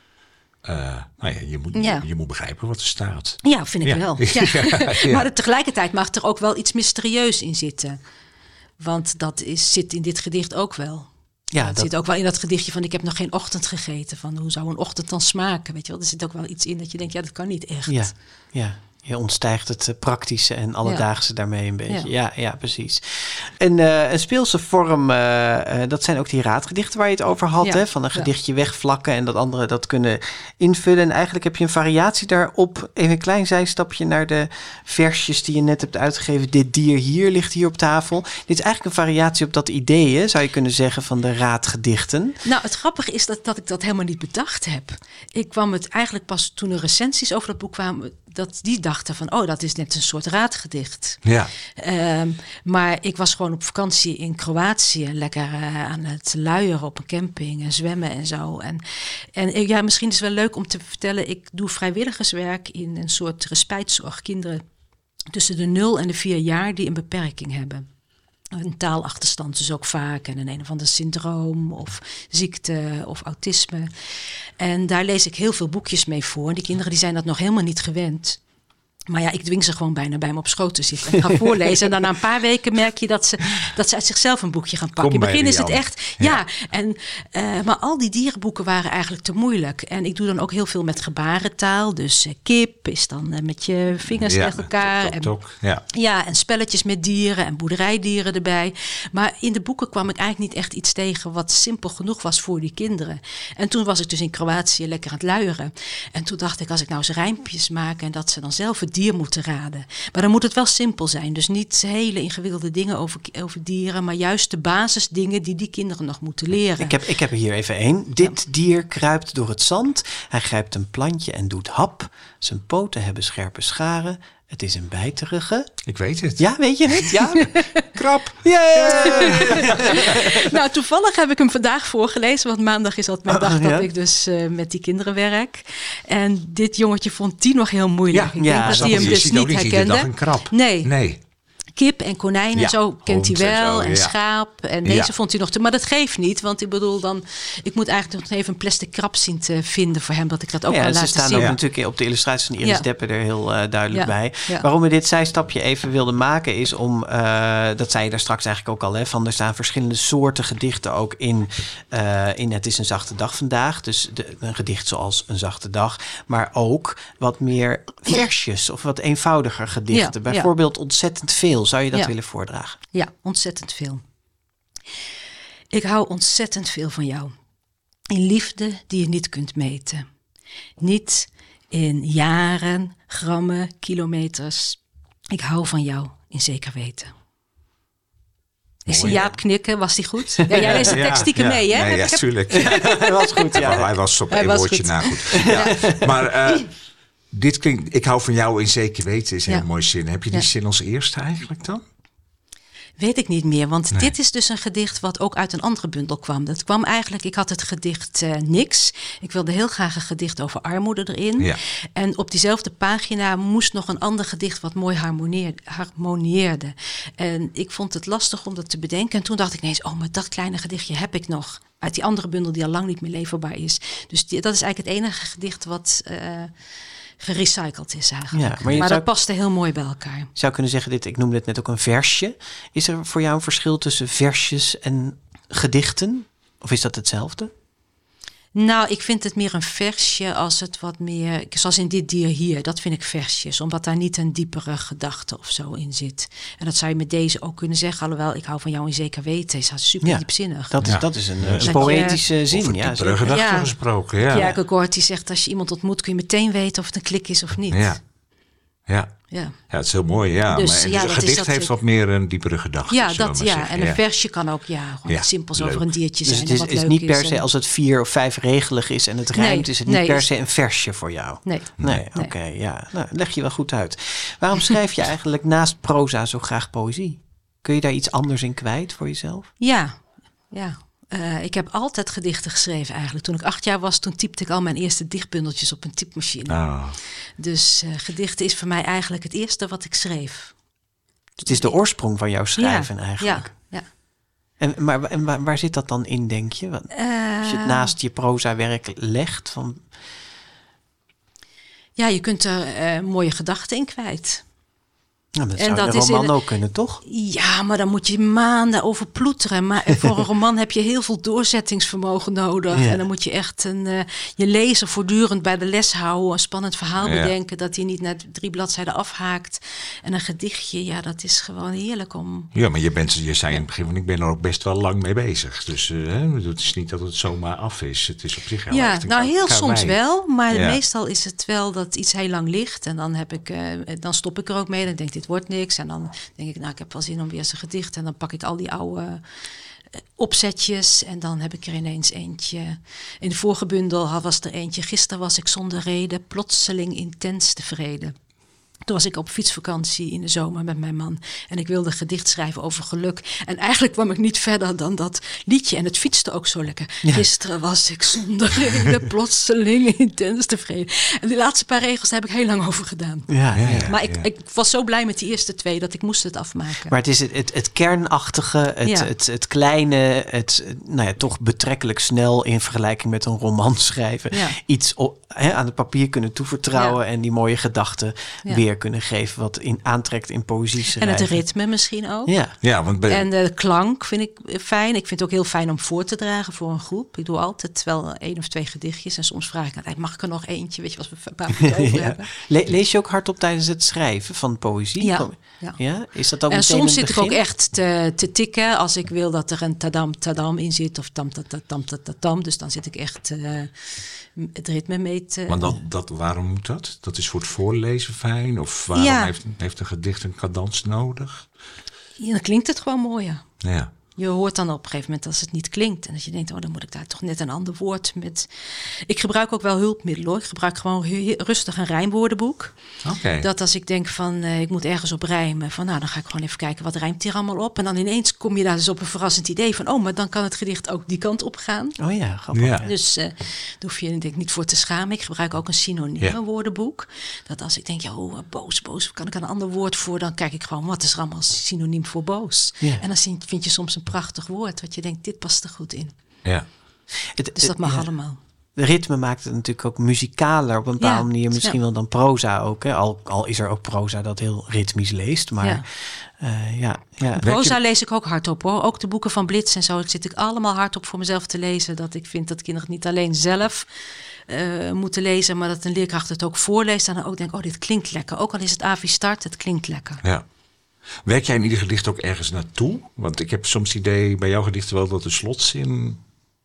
Uh, nou ja, je moet, Ja. je, je moet begrijpen wat er staat. Ja, vind ik Ja. wel. Ja. Ja, ja. Maar tegelijkertijd mag er ook wel iets mysterieus in zitten. Want dat is, zit in dit gedicht ook wel. Ja, het dat... zit ook wel in dat gedichtje van ik heb nog geen ochtend gegeten. Van hoe zou een ochtend dan smaken? Weet je wel? Er zit ook wel iets in dat je denkt, ja, dat kan niet echt. Ja, ja. Je ontstijgt het uh, praktische en alledaagse ja. daarmee een beetje. Ja, ja, ja precies. En uh, een speelse vorm, uh, uh, dat zijn ook die raadgedichten waar je het over had. Ja. Hè? Van een gedichtje ja. wegvlakken en dat andere dat kunnen invullen. En eigenlijk heb je een variatie daarop. Even een klein zijstapje naar de versjes die je net hebt uitgegeven. Dit dier hier ligt hier op tafel. Dit is eigenlijk een variatie op dat idee, hè, zou je kunnen zeggen, van de raadgedichten. Nou, het grappige is dat, dat ik dat helemaal niet bedacht heb. Ik kwam het eigenlijk pas toen er recensies over dat boek kwamen, dat die dachten van, oh, dat is net een soort raadgedicht. Ja. Um, maar ik was gewoon op vakantie in Kroatië, lekker uh, aan het luieren op een camping en zwemmen en zo. En, en ja, misschien is het wel leuk om te vertellen, ik doe vrijwilligerswerk in een soort respijtzorg. Kinderen tussen de nul en de vier jaar die een beperking hebben. Een taalachterstand dus ook vaak en een een of ander syndroom of ziekte of autisme. En daar lees ik heel veel boekjes mee voor. Die kinderen die zijn dat nog helemaal niet gewend. Maar ja, ik dwing ze gewoon bijna bij me op schoot te zitten. En ga voorlezen. En dan na een paar weken merk je dat ze, dat ze uit zichzelf een boekje gaan pakken. In het begin is het echt... Ja, ja en, uh, maar al die dierenboeken waren eigenlijk te moeilijk. En ik doe dan ook heel veel met gebarentaal. Dus uh, kip is dan uh, met je vingers ja, tegen elkaar. Tok, tok, tok. En, ja. ja, en spelletjes met dieren en boerderijdieren erbij. Maar in de boeken kwam ik eigenlijk niet echt iets tegen wat simpel genoeg was voor die kinderen. En toen was ik dus in Kroatië lekker aan het luieren. En toen dacht ik, als ik nou eens rijmpjes maak en dat ze dan zelf het dier moeten raden. Maar dan moet het wel simpel zijn. Dus niet hele ingewikkelde dingen over, over dieren, maar juist de basisdingen die die kinderen nog moeten leren. Ik heb, ik heb er hier even één. Dit ja. dier kruipt door het zand. Hij grijpt een plantje en doet hap. Zijn poten hebben scherpe scharen. Het is een bijterige. Ik weet het. Ja, weet je het? Ja. Krap. Yeah. Nou, toevallig heb ik hem vandaag voorgelezen. Want maandag is altijd mijn dag oh, dat ja? ik dus uh, met die kinderen werk. En dit jongetje vond die nog heel moeilijk. Ja, ik ja, denk dat hij hem dus niet herkende. Dag een krap. Nee. nee. Kip en konijn en ja, zo kent hij wel. En, en ja. schaap. En deze ja. vond hij nog te... Maar dat geeft niet. Want ik bedoel dan... Ik moet eigenlijk nog even een plastic krab zien te vinden voor hem. Dat ik dat ook ja, kan laten zien. Ze staan zien. ook ja. natuurlijk op de illustraties van Iris ja. Deppen er heel uh, duidelijk ja. bij. Ja. Waarom we dit zijstapje even wilden maken is om... Uh, dat zei je daar straks eigenlijk ook al. Hè, van er staan verschillende soorten gedichten ook in, uh, in Het is een zachte dag vandaag. Dus de, een gedicht zoals Een zachte dag. Maar ook wat meer versjes of wat eenvoudiger gedichten. Ja. Bijvoorbeeld Ontzettend veel. Zou je dat ja. willen voordragen? Ja, ontzettend veel. Ik hou ontzettend veel van jou. In liefde die je niet kunt meten. Niet in jaren, grammen, kilometers. Ik hou van jou in zeker weten. Is die Jaap knikken? Was die goed? Ja, jij leest de tekst stiekem ja, mee, hè? Nee, ja, tuurlijk. Ja. Hij was goed, ja. Hij was op Hij één was woordje goed. na goed. Ja. Maar uh, dit klinkt... Ik hou van jou in zeker weten is een ja. heel mooi zin. Heb je die ja. zin als eerste eigenlijk dan? Weet ik niet meer, want nee. dit is dus een gedicht wat ook uit een andere bundel kwam. Dat kwam eigenlijk, ik had het gedicht uh, Niks. Ik wilde heel graag een gedicht over armoede erin. Ja. En op diezelfde pagina moest nog een ander gedicht wat mooi harmonieerde. harmonieerde. En ik vond het lastig om dat te bedenken. En toen dacht ik ineens, oh, maar dat kleine gedichtje heb ik nog. Uit die andere bundel die al lang niet meer leverbaar is. Dus die, dat is eigenlijk het enige gedicht wat... Uh, gerecycled is eigenlijk. Ja, maar je maar zou, dat paste heel mooi bij elkaar. Je zou kunnen zeggen, dit, ik noemde het net ook een versje. Is er voor jou een verschil tussen versjes en gedichten? Of is dat hetzelfde? Nou, ik vind het meer een versje als het wat meer... Zoals in dit dier hier, dat vind ik versjes. Omdat daar niet een diepere gedachte of zo in zit. En dat zou je met deze ook kunnen zeggen. Alhoewel, ik hou van jou in zeker weten. Is super ja, diepzinnig. Dat is, ja. dat is een, ja. een poëtische Of zin. een Ja, diepere gedachte ja. gesproken. Ja. Pierre Kort die zegt, als je iemand ontmoet... kun je meteen weten of het een klik is of niet. Ja. Ja. Ja. Ja, het is heel mooi, ja. Dus, maar, en ja, dus dat een gedicht is dat heeft ik... wat meer een diepere gedachte. Ja, zullen dat, we maar ja. zeggen. En een ja. versje kan ook ja, gewoon Ja, iets simpels leuk. over een diertje dus zijn. het is, en wat is leuk niet per is se, en... als het vier of vijf regelig is en het rijmt, Nee, is het niet nee, per is- se een versje voor jou. Nee. Nee, Nee. oké, okay, ja. Nou, leg je wel goed uit. Waarom schrijf je eigenlijk naast proza zo graag poëzie? Kun je daar iets anders in kwijt voor jezelf? Ja, ja. Uh, ik heb altijd gedichten geschreven eigenlijk. Toen ik acht jaar was, toen typte ik al mijn eerste dichtbundeltjes op een typemachine. Ah. Dus uh, gedichten is voor mij eigenlijk het eerste wat ik schreef. Het is de oorsprong van jouw schrijven ja, eigenlijk. Ja, ja. En, maar en waar, waar zit dat dan in, denk je? Want Uh, als je het naast je proza-werk legt? Van... Ja, je kunt er uh, mooie gedachten in kwijt. Nou, dat En zou dat een is roman in- ook kunnen, toch? Ja, maar dan moet je maanden over ploeteren. Maar voor een roman heb je heel veel doorzettingsvermogen nodig. Ja. En dan moet je echt een, uh, je lezer voortdurend bij de les houden. Een spannend verhaal Ja. bedenken. Dat hij niet na drie bladzijden afhaakt. En een gedichtje, ja, dat is gewoon heerlijk om... Ja, maar je, bent, je zei in het begin van ik ben er ook best wel lang mee bezig. Dus uh, hè, het is niet dat het zomaar af is. Het is op zich heel Ja, echt een nou heel karwei. soms wel. Maar Ja. meestal is het wel dat iets heel lang ligt. En dan, heb ik, uh, dan stop ik er ook mee. Dan denk ik, dit wordt niks. En dan denk ik, nou, ik heb wel zin om weer eens een gedicht. En dan pak ik al die oude uh, opzetjes. En dan heb ik er ineens eentje. In de vorige bundel was er eentje. Gisteren was ik zonder reden plotseling intens tevreden. Toen was ik op fietsvakantie in de zomer met mijn man. En ik wilde een gedicht schrijven over geluk. En eigenlijk kwam ik niet verder dan dat liedje. En het fietste ook zo lekker. Ja. Gisteren was ik zonder reden plotseling intens tevreden. En die laatste paar regels daar heb ik heel lang over gedaan. Ja, ja, ja. Maar ik, ja. ik was zo blij met die eerste twee dat ik moest het afmaken. Maar het is het, het, het kernachtige, het, Ja. het, het kleine, het nou ja, toch betrekkelijk snel in vergelijking met een roman schrijven. Ja. Iets op, hè, aan het papier kunnen toevertrouwen Ja. en die mooie gedachten Ja. weergeven. weer kunnen geven wat in aantrekt in poëzie schrijven. En het ritme misschien ook. Ja, ja want bij... En de klank vind ik fijn. Ik vind het ook heel fijn om voor te dragen voor een groep. Ik doe altijd wel één of twee gedichtjes. En soms vraag ik altijd, mag ik er nog eentje? Weet je, als we een paar minuten over ja. hebben. Le- lees je ook hardop tijdens het schrijven van poëzie? Ja. Kom, ja. ja? Is dat ook en meteen soms een zit begin? ik ook echt te, te tikken als ik wil dat er een tadam tadam in zit. Of tam tam tam tam tam tam. Dus dan zit ik echt uh, het ritme mee te... Maar dat, dat, waarom moet dat? Dat is voor het voorlezen fijn? Of waarom ja. heeft, heeft een gedicht een cadans nodig? Ja, dan klinkt het gewoon mooier. Ja. Je hoort dan op een gegeven moment als het niet klinkt. En dat je denkt, oh, dan moet ik daar toch net een ander woord met... Ik gebruik ook wel hulpmiddelen, hoor. Ik gebruik gewoon he- rustig een rijmwoordenboek. Okay. Dat als ik denk van, uh, ik moet ergens op rijmen... van nou, dan ga ik gewoon even kijken, wat rijmt hier allemaal op? En dan ineens kom je daar dus op een verrassend idee van... oh, maar dan kan het gedicht ook die kant op gaan. Oh ja, grappig. Ja. Dus uh, daar hoef je denk ik niet voor te schamen. Ik gebruik ook een synoniemen ja. woordenboek. Dat als ik denk, ja, oh, boos, boos... kan ik een ander woord voor? Dan kijk ik gewoon, wat is er allemaal synoniem voor boos? Ja. En dan vind je soms een prachtig woord, wat je denkt, dit past er goed in. Ja. Het, dus dat mag ja. allemaal. De ritme maakt het natuurlijk ook muzikaler op een bepaalde ja. manier. Misschien ja. wel dan proza ook. Hè? Al, al is er ook proza dat heel ritmisch leest. Maar ja, uh, ja, ja. Proza lees ik ook hardop, hoor. Ook de boeken van Blitz en zo. Ik zit ik allemaal hardop voor mezelf te lezen. Dat ik vind dat kinderen niet alleen zelf uh, moeten lezen, maar dat een leerkracht het ook voorleest. En dan ook denk, oh, dit klinkt lekker. Ook al is het Avi Start, het klinkt lekker. Ja. Werk jij in ieder gedicht ook ergens naartoe? Want ik heb soms het idee bij jouw gedichten wel dat de slotzin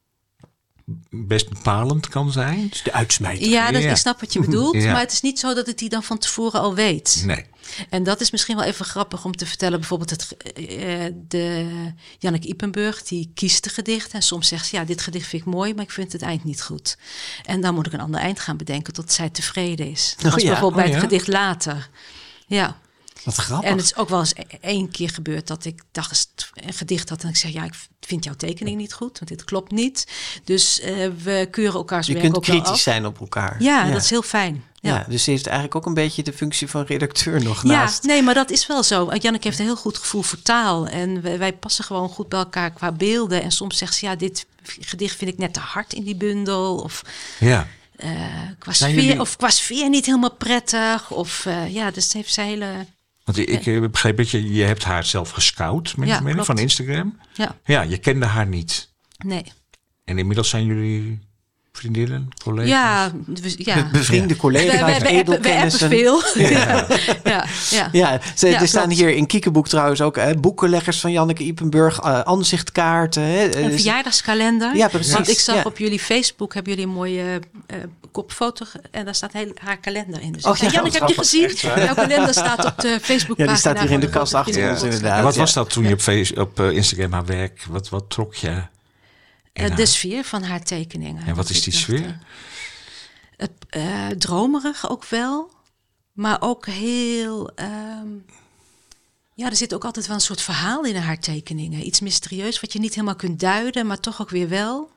best bepalend kan zijn. Dus de uitsmijter. Ja, dat, ja. ik snap wat je bedoelt. Ja. Maar het is niet zo dat het die dan van tevoren al weet. Nee. En dat is misschien wel even grappig om te vertellen. Bijvoorbeeld het, uh, de Janneke Ypenburg, die kiest de gedicht. En soms zegt ze, ja, dit gedicht vind ik mooi, maar ik vind het eind niet goed. En dan moet ik een ander eind gaan bedenken tot zij tevreden is. Dat oh, was ja. bijvoorbeeld oh, bij het ja? gedicht later. Ja. Wat grappig. En het is ook wel eens één keer gebeurd dat ik dacht een gedicht had en ik zeg, ja, ik vind jouw tekening niet goed, want dit klopt niet. Dus uh, we keuren elkaars je werk ook wel af. Je kunt kritisch zijn op elkaar. Ja, ja, dat is heel fijn. Ja. ja, dus ze heeft eigenlijk ook een beetje de functie van redacteur nog ja, naast. Nee, maar dat is wel zo. Janneke heeft een heel goed gevoel voor taal. En wij, wij passen gewoon goed bij elkaar qua beelden. En soms zegt ze, ja, dit gedicht vind ik net te hard in die bundel. Of ja. uh, qua, sfeer, jullie... of qua sfeer niet helemaal prettig. Of uh, ja, dus heeft ze hele... Want ik uh, begreep dat je, je hebt haar zelf gescout met ja, van Instagram. Ja. Ja, je kende haar niet. Nee. En inmiddels zijn jullie vriendinnen, collega's? Ja, we, ja. bevriende collega's, we, we, we, we, we appen veel. Ja, ja, ja. ja ze, ja er staan klopt. hier in Kiekeboek trouwens ook hè, boekenleggers van Janneke Ypenburg, uh, aanzichtkaarten. Hè, een verjaardagskalender. Ja, precies. Want ik zag ja. op jullie Facebook, hebben jullie een mooie uh, kopfoto en daar staat heel, haar kalender in. Dus oh, ja, Janneke, heb je gezien? Jouw kalender staat op de Facebookpagina. Ja, die staat hier in de kast achter ja. ons inderdaad. En wat ja. was dat toen je op, face, op uh, Instagram haar werk, wat, wat trok je? Uh, de sfeer van haar tekeningen. En wat is die sfeer? Uh, het, uh, dromerig ook wel, maar ook heel... Um, ja, er zit ook altijd wel een soort verhaal in haar tekeningen. Iets mysterieus wat je niet helemaal kunt duiden, maar toch ook weer wel.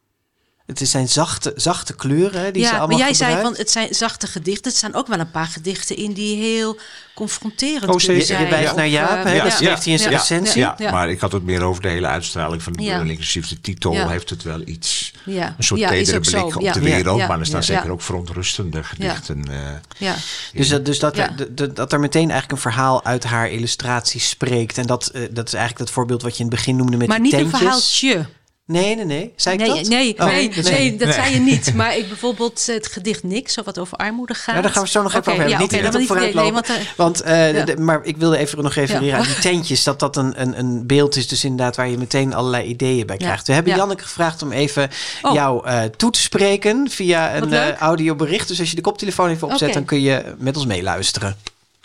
Het zijn zachte, zachte kleuren die ja, ze allemaal maar jij gebruikt. zei van het zijn zachte gedichten. Er staan ook wel een paar gedichten in die heel confronterend oh, kunnen zijn. Je wijst naar Jaap, hè? Ja, dat schreef hij in zijn ja, recensie. Ja, ja, maar ik had het meer over de hele uitstraling van de ja. bundel. Inclusief de titel ja. heeft het wel iets, ja. een soort ja, tedere blik zo. op ja. de wereld. Ja. Maar er staan ja. zeker ja. ook verontrustende gedichten. Ja. Uh, ja. Dus, dat, dus dat, ja. er, de, dat er meteen eigenlijk een verhaal uit haar illustraties spreekt. En dat, uh, dat is eigenlijk dat voorbeeld wat je in het begin noemde met maar die tentjes. Maar niet een verhaaltje. Nee, nee, nee. Zei ik nee, dat? Nee, oh, nee, nee, nee, dat nee. zei je niet. Maar ik bijvoorbeeld het gedicht Niks, zo wat over armoede gaat. Nou, daar gaan we zo nog okay, even over hebben. Ja, niet okay, niet op vooruit nee, lopen. nee, want, uh, want, uh, ja. de, maar ik wilde even nog refereren ja. aan die tentjes. Dat dat een, een, een beeld is dus inderdaad waar je meteen allerlei ideeën bij krijgt. Ja. We hebben ja. Janneke gevraagd om even oh. jou uh, toe te spreken via een uh, audiobericht. Dus als je de koptelefoon even opzet, okay. dan kun je met ons meeluisteren.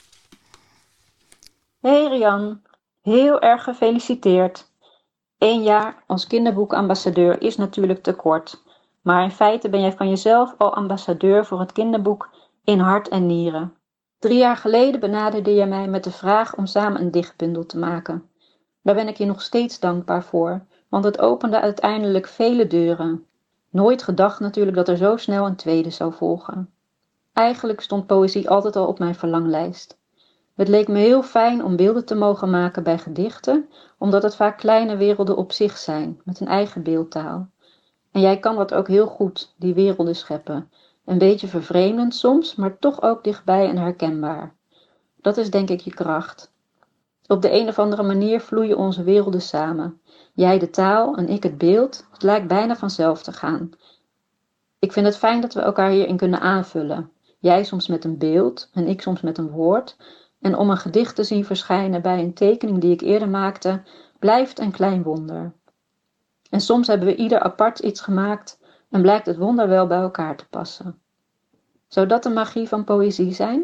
Hey Rian, heel erg gefeliciteerd. Eén jaar als kinderboekambassadeur is natuurlijk te kort. Maar in feite ben jij van jezelf al ambassadeur voor het kinderboek in hart en nieren. Drie jaar geleden benaderde je mij met de vraag om samen een dichtbundel te maken. Daar ben ik je nog steeds dankbaar voor, want het opende uiteindelijk vele deuren. Nooit gedacht natuurlijk dat er zo snel een tweede zou volgen. Eigenlijk stond poëzie altijd al op mijn verlanglijst. Het leek me heel fijn om beelden te mogen maken bij gedichten, omdat het vaak kleine werelden op zich zijn, met een eigen beeldtaal. En jij kan dat ook heel goed, die werelden scheppen. Een beetje vervreemdend soms, maar toch ook dichtbij en herkenbaar. Dat is denk ik je kracht. Op de een of andere manier vloeien onze werelden samen. Jij de taal en ik het beeld. Het lijkt bijna vanzelf te gaan. Ik vind het fijn dat we elkaar hierin kunnen aanvullen. Jij soms met een beeld en ik soms met een woord. En om een gedicht te zien verschijnen bij een tekening die ik eerder maakte, blijft een klein wonder. En soms hebben we ieder apart iets gemaakt en blijkt het wonder wel bij elkaar te passen. Zou dat de magie van poëzie zijn?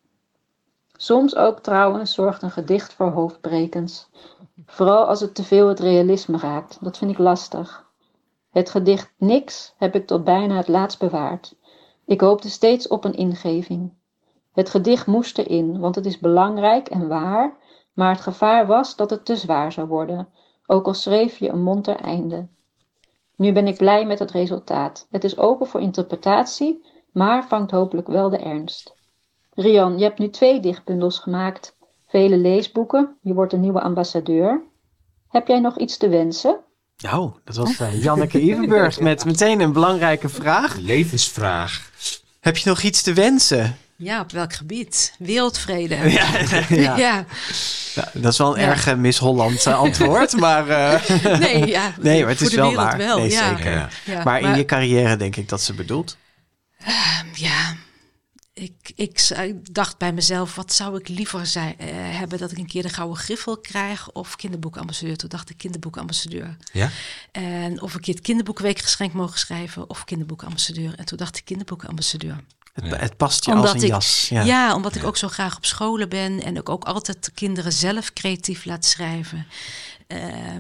Soms ook trouwens zorgt een gedicht voor hoofdbrekens. Vooral als het te veel het realisme raakt. Dat vind ik lastig. Het gedicht Niks heb ik tot bijna het laatst bewaard. Ik hoopte steeds op een ingeving. Het gedicht moest erin, want het is belangrijk en waar, maar het gevaar was dat het te zwaar zou worden, ook al schreef je een monter einde. Nu ben ik blij met het resultaat. Het is open voor interpretatie, maar vangt hopelijk wel de ernst. Rian, je hebt nu twee dichtbundels gemaakt, vele leesboeken, je wordt een nieuwe ambassadeur. Heb jij nog iets te wensen? Nou, dat was uh, Janneke Evenburg met meteen een belangrijke vraag. Levensvraag. Heb je nog iets te wensen? Ja, op welk gebied? Wereldvrede. Ja, ja. ja. ja dat is wel een ja. erg uh, Miss-Holland uh, antwoord, maar... Uh, nee, ja, nee, maar het voor is de wel wereld waar. wel. Nee, ja. zeker. Ja. Ja, maar, maar in maar, je carrière denk ik dat ze bedoelt. Uh, ja, ik, ik, ik dacht bij mezelf, wat zou ik liever zijn, uh, hebben, dat ik een keer de Gouden Griffel krijg of kinderboekambassadeur. Toen dacht ik kinderboekambassadeur. Ja? En of ik het kinderboekweekgeschenk mogen schrijven of kinderboekambassadeur. En toen dacht ik kinderboekambassadeur. Het, ja. het past je omdat als een ik, jas. Ja, ja omdat ik ja. ook zo graag op scholen ben en ik ook altijd de kinderen zelf creatief laat schrijven. Uh,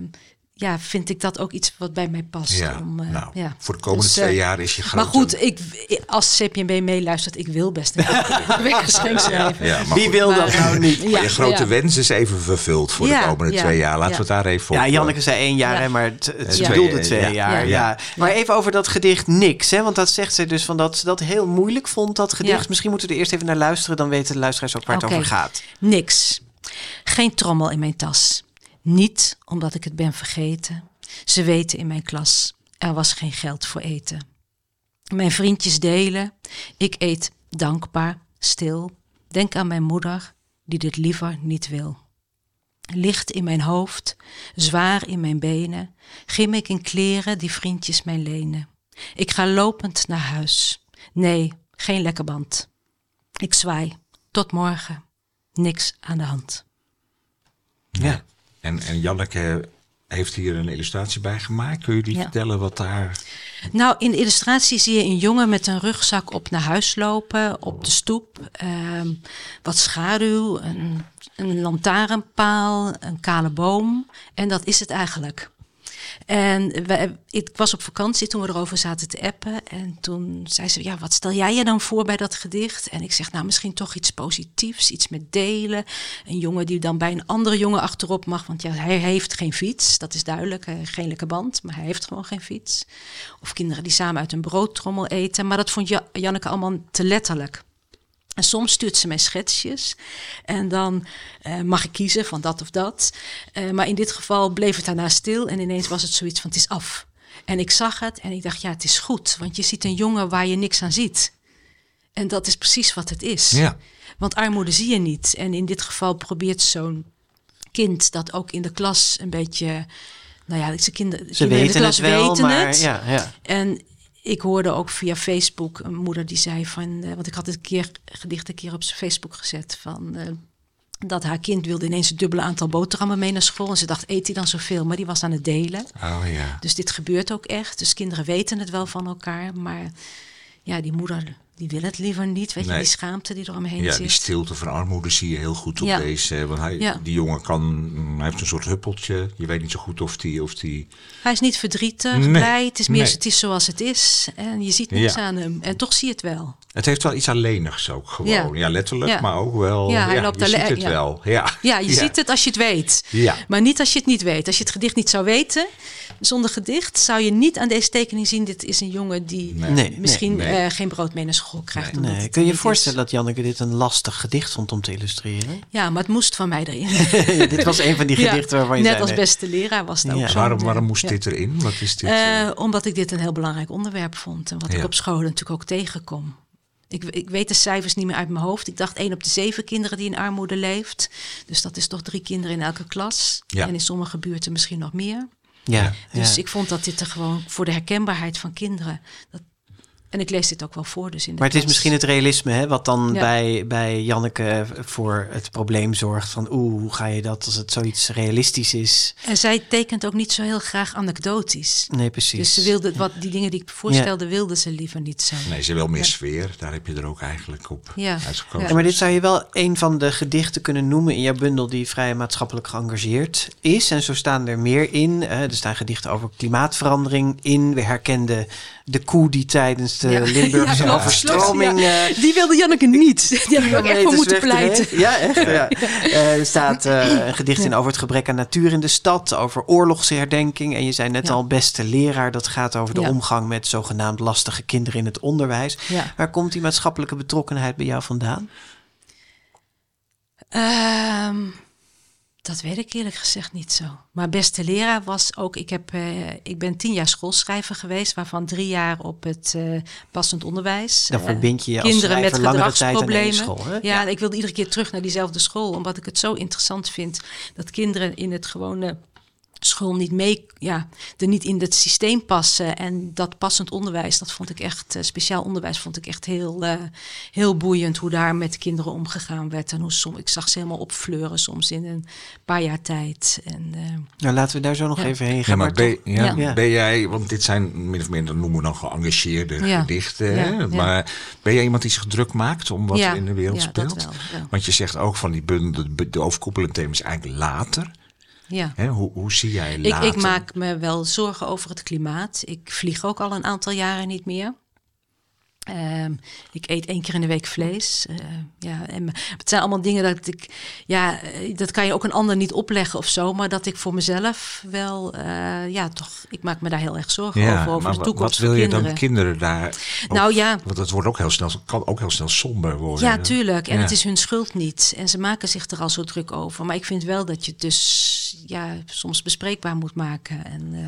ja, vind ik dat ook iets wat bij mij past. Ja, om, uh, nou, ja. voor de komende dus, uh, twee jaar is je grote... Maar goed, ik, als C P N B meeluistert, ik wil best een weekgeschenk schrijven. Ja, Wie goed, wil maar, dat nou niet? Maar ja, je grote ja. wens is even vervuld voor Ja, de komende ja, twee jaar. Laten ja. we het daar even op... Ja, Janneke zei één jaar, Ja. hè, maar het, het Ja. bedoelde twee Ja. jaar. Ja. Ja. Ja. Maar even over dat gedicht Niks. Hè, want dat zegt ze dus van dat ze dat heel moeilijk vond, dat gedicht. Ja. Misschien moeten we er eerst even naar luisteren. Dan weten de luisteraars ook waar het Oké. over gaat. Niks. Geen trommel in mijn tas. Niet omdat ik het ben vergeten. Ze weten in mijn klas, er was geen geld voor eten. Mijn vriendjes delen. Ik eet dankbaar, stil. Denk aan mijn moeder, die dit liever niet wil. Licht in mijn hoofd, zwaar in mijn benen. Gim ik in kleren die vriendjes mij lenen. Ik ga lopend naar huis. Nee, geen lekker band. Ik zwaai. Tot morgen. Niks aan de hand. Ja. En, en Janneke heeft hier een illustratie bij gemaakt. Kun je die Ja. vertellen wat daar... Nou, in de illustratie zie je een jongen met een rugzak op naar huis lopen, op de stoep. Um, wat schaduw, een, een lantaarnpaal, een kale boom. En dat is het eigenlijk. En wij, ik was op vakantie toen we erover zaten te appen. En toen zei ze, ja, wat stel jij je dan voor bij dat gedicht? En ik zeg, nou, misschien toch iets positiefs, iets met delen. Een jongen die dan bij een andere jongen achterop mag. Want ja, hij heeft geen fiets, dat is duidelijk. Hij heeft geen lekker band, maar hij heeft gewoon geen fiets. Of kinderen die samen uit een broodtrommel eten. Maar dat vond ja- Janneke allemaal te letterlijk. En soms stuurt ze mij schetsjes en dan uh, mag ik kiezen van dat of dat. Uh, maar in dit geval bleef het daarna stil en ineens was het zoiets van het is af. En ik zag het en ik dacht ja, het is goed. Want je ziet een jongen waar je niks aan ziet. En dat is precies wat het is. Ja. Want armoede zie je niet. En in dit geval probeert zo'n kind dat ook in de klas een beetje... Nou ja, zijn kinderen, Ze kinderen in de weten klas het wel, weten maar het. ja, ja. En ik hoorde ook via Facebook een moeder die zei van... Uh, want ik had het een keer gedicht een keer op zijn Facebook gezet van... Uh, dat haar kind wilde ineens een dubbele aantal boterhammen mee naar school. En ze dacht, eet hij dan zoveel? Maar die was aan het delen. Oh ja. Dus dit gebeurt ook echt. Dus kinderen weten het wel van elkaar. Maar ja, die moeder, die wil het liever niet. Weet Nee. je, die schaamte die er omheen Ja, zit. die stilte van armoede zie je heel goed op Ja. deze. Want hij, Ja. die jongen kan, hij heeft een soort huppeltje. Je weet niet zo goed of die... Of die... Hij is niet verdrietig, Nee. blij. Het is meer, Nee. het is zoals het is. En je ziet niks Ja. aan hem. En toch zie je het wel. Het heeft wel iets alleenigs ook gewoon. Ja, Ja. letterlijk, Ja. maar ook wel... Ja, hij ja, loopt je alle- ziet het ja. wel. Ja, Ja, je ziet het als je het weet. Ja. Maar niet als je het niet weet. Als je het gedicht niet zou weten, zonder gedicht, zou je niet aan deze tekening zien. Dit is een jongen die Nee. Nee, misschien nee, nee. uh, geen brood mee naar school krijgt. omdat Nee. het Kun je je niet voorstellen is. dat Janneke dit een lastig gedicht vond om te illustreren? Ja, maar het moest van mij erin. Dit was een van die Ja, gedichten waarvan je net zei... als nee. beste leraar was dat Ja. ook zo. Waarom, waarom moest Ja. dit erin? Wat is dit? Uh, eh? omdat ik dit een heel belangrijk onderwerp vond. En wat Ja. ik op scholen natuurlijk ook tegenkom. Ik, ik weet de cijfers niet meer uit mijn hoofd. Ik dacht één op de zeven kinderen die in armoede leeft. Dus dat is toch drie kinderen in elke klas. Ja. En in sommige buurten misschien nog meer. Ja, dus ja. ik vond dat dit er gewoon voor de herkenbaarheid van kinderen... Dat, en ik lees dit ook wel voor. Dus in de maar het klas. is misschien het realisme, hè, wat dan ja. bij, bij Janneke voor het probleem zorgt. Van oeh, hoe ga je dat als het zoiets realistisch is? En zij tekent ook niet zo heel graag anekdotisch. Nee, precies. Dus ze wilde, wat, die dingen die ik voorstelde, ja. wilde ze liever niet zo. Nee, ze wil meer ja. sfeer. Daar heb je er ook eigenlijk op ja. uitgekozen. Ja, maar dit zou je wel een van de gedichten kunnen noemen in jouw bundel die vrij maatschappelijk geëngageerd is. En zo staan er meer in. Uh, er staan gedichten over klimaatverandering in. We herkenden de koe die tijdens de ja. Limburgse ja, overstroming... Ja. Uh, die wilde Janneke niet. Die had ik ook echt voor moeten pleiten. Ja, echt? Ja. Ja. Uh, er staat uh, een gedicht in ja. over het gebrek aan natuur in de stad. Over oorlogsherdenking. En je zei net ja. al, beste leraar. Dat gaat over de ja. omgang met zogenaamd lastige kinderen in het onderwijs. Ja. Waar komt die maatschappelijke betrokkenheid bij jou vandaan? Um, dat weet ik eerlijk gezegd niet zo. Maar beste leraar was ook... Ik, heb, uh, ik ben tien jaar schoolschrijver geweest... waarvan drie jaar op het uh, passend onderwijs. Dan verbind je je uh, als kinderen met gedragsproblemen. School, hè? Ja, ja, ik wilde iedere keer terug naar diezelfde school... omdat ik het zo interessant vind... dat kinderen in het gewone... school niet mee, ja, er niet in het systeem passen. En dat passend onderwijs, dat vond ik echt, uh, speciaal onderwijs vond ik echt heel, uh, heel boeiend. Hoe daar met kinderen omgegaan werd. En hoe som, ik zag ze helemaal opfleuren soms in een paar jaar tijd. En, uh, nou, laten we daar zo nog ja. even heen gaan. Ja, maar, maar ben, ja, ja. ben jij, want dit zijn min of meer, dan noemen we dan geëngageerde ja. gedichten. Ja, hè? Ja. Maar ben jij iemand die zich druk maakt om wat ja. in de wereld ja, speelt? Dat wel, ja. Want je zegt ook van die bundel, de, de overkoepelende thema is eigenlijk later. Ja. He, hoe, hoe zie jij later? Ik, ik maak me wel zorgen over het klimaat. Ik vlieg ook al een aantal jaren niet meer. Um, ik eet één keer in de week vlees. Uh, ja, en het zijn allemaal dingen dat ik... Ja, dat kan je ook een ander niet opleggen of zo. Maar dat ik voor mezelf wel... Uh, ja, toch... Ik maak me daar heel erg zorgen ja, over. Over maar de toekomst wat wil je kinderen. dan kinderen daar... Ook, nou ja... Want dat wordt ook heel snel, kan ook heel snel somber worden. Ja, tuurlijk. En ja. het is hun schuld niet. En ze maken zich er al zo druk over. Maar ik vind wel dat je het dus... Ja, soms bespreekbaar moet maken. En... Uh,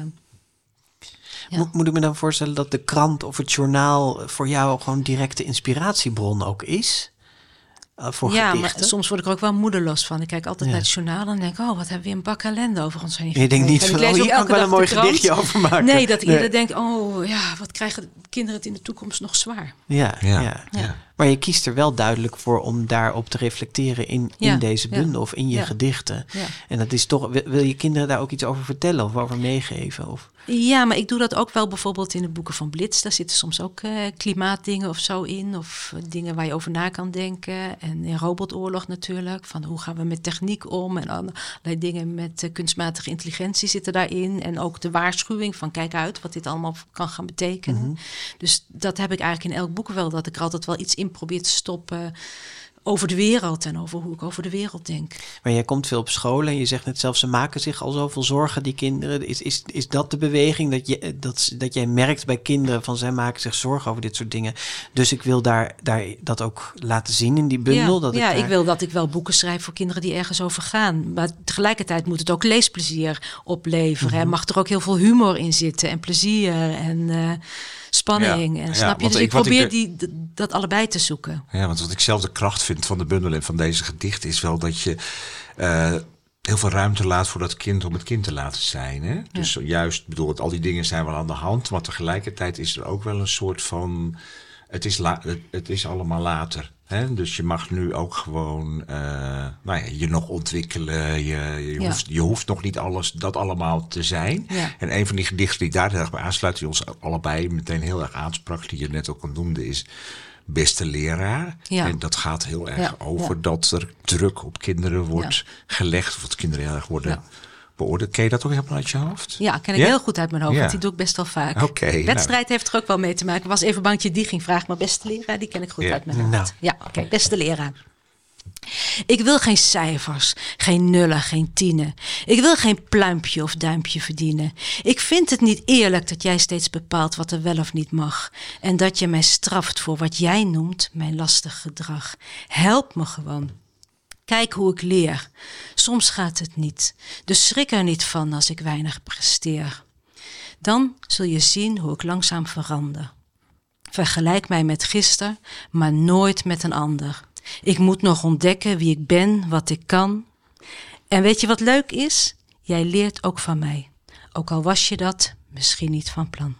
Ja. Moet, moet ik me dan voorstellen dat de krant of het journaal voor jou gewoon directe inspiratiebron ook is? Uh, voor ja, gedichten? Maar soms word ik er ook wel moedeloos van. Ik kijk altijd ja. naar het journaal en denk, oh, wat hebben we een bak ellende over ons heen. Je denkt niet van, oh, hier kan ik wel een mooi gedichtje over maken. Nee, dat iedereen nee. denkt, oh ja, wat krijgen kinderen het in de toekomst nog zwaar. Ja, ja. ja. ja. ja. Maar je kiest er wel duidelijk voor om daarop te reflecteren in, ja. in deze bundel ja. of in je ja. gedichten. Ja. En dat is toch, wil je kinderen daar ook iets over vertellen of over meegeven? Of? Ja, maar ik doe dat ook wel bijvoorbeeld in de boeken van Blitz. Daar zitten soms ook uh, klimaatdingen of zo in. Of uh, dingen waar je over na kan denken. En in Robotoorlog natuurlijk. Van hoe gaan we met techniek om? En allerlei dingen met uh, kunstmatige intelligentie zitten daarin. En ook de waarschuwing van kijk uit wat dit allemaal kan gaan betekenen. Mm-hmm. Dus dat heb ik eigenlijk in elk boek wel. Dat ik er altijd wel iets in probeer te stoppen over de wereld en over hoe ik over de wereld denk. Maar jij komt veel op school en je zegt net zelf, ze maken zich al zoveel zorgen, die kinderen. Is, is, is dat de beweging dat, je, dat, dat jij merkt bij kinderen van zij maken zich zorgen over dit soort dingen? Dus ik wil daar, daar dat ook laten zien in die bundel. Ja, dat ja ik, daar... ik wil dat ik wel boeken schrijf voor kinderen die ergens over gaan. Maar tegelijkertijd moet het ook leesplezier opleveren. Mm-hmm. Er mag er ook heel veel humor in zitten en plezier en uh, spanning. Ja, en, snap ja, je? Dus ik, ik probeer ik, die, dat allebei te zoeken. Ja, want wat ik zelf de kracht vind van de bundel en van deze gedichten is wel dat je uh, heel veel ruimte laat voor dat kind om het kind te laten zijn. Hè? Ja. Dus juist, bedoel, al die dingen zijn wel aan de hand, maar tegelijkertijd is er ook wel een soort van, het is, la, het, het is allemaal later. Hè? Dus je mag nu ook gewoon uh, nou ja, je nog ontwikkelen. Je, je, ja. hoeft, je hoeft nog niet alles dat allemaal te zijn. Ja. En een van die gedichten die daar heel erg bij aansluit, die ons allebei meteen heel erg aansprak, die je net ook al noemde, is Beste leraar. Ja. En dat gaat heel erg ja. over ja. dat er druk op kinderen wordt ja. gelegd. Of dat kinderen heel erg worden ja. beoordeeld. Ken je dat ook helemaal uit je hoofd? Ja, ken ik ja? heel goed uit mijn hoofd. Ja. Want die doe ik best wel vaak. Okay, Wedstrijd nou. heeft er ook wel mee te maken. Ik was even bang dat je die ging vragen. Maar beste leraar, die ken ik goed ja. uit mijn hoofd. Nou. Ja, oké. Okay, beste leraar. Ik wil geen cijfers, geen nullen, geen tienen. Ik wil geen pluimpje of duimpje verdienen. Ik vind het niet eerlijk dat jij steeds bepaalt wat er wel of niet mag. En dat je mij straft voor wat jij noemt mijn lastig gedrag. Help me gewoon. Kijk hoe ik leer. Soms gaat het niet. Dus schrik er niet van als ik weinig presteer. Dan zul je zien hoe ik langzaam verander. Vergelijk mij met gisteren, maar nooit met een ander. Ik moet nog ontdekken wie ik ben, wat ik kan. En weet je wat leuk is? Jij leert ook van mij. Ook al was je dat misschien niet van plan.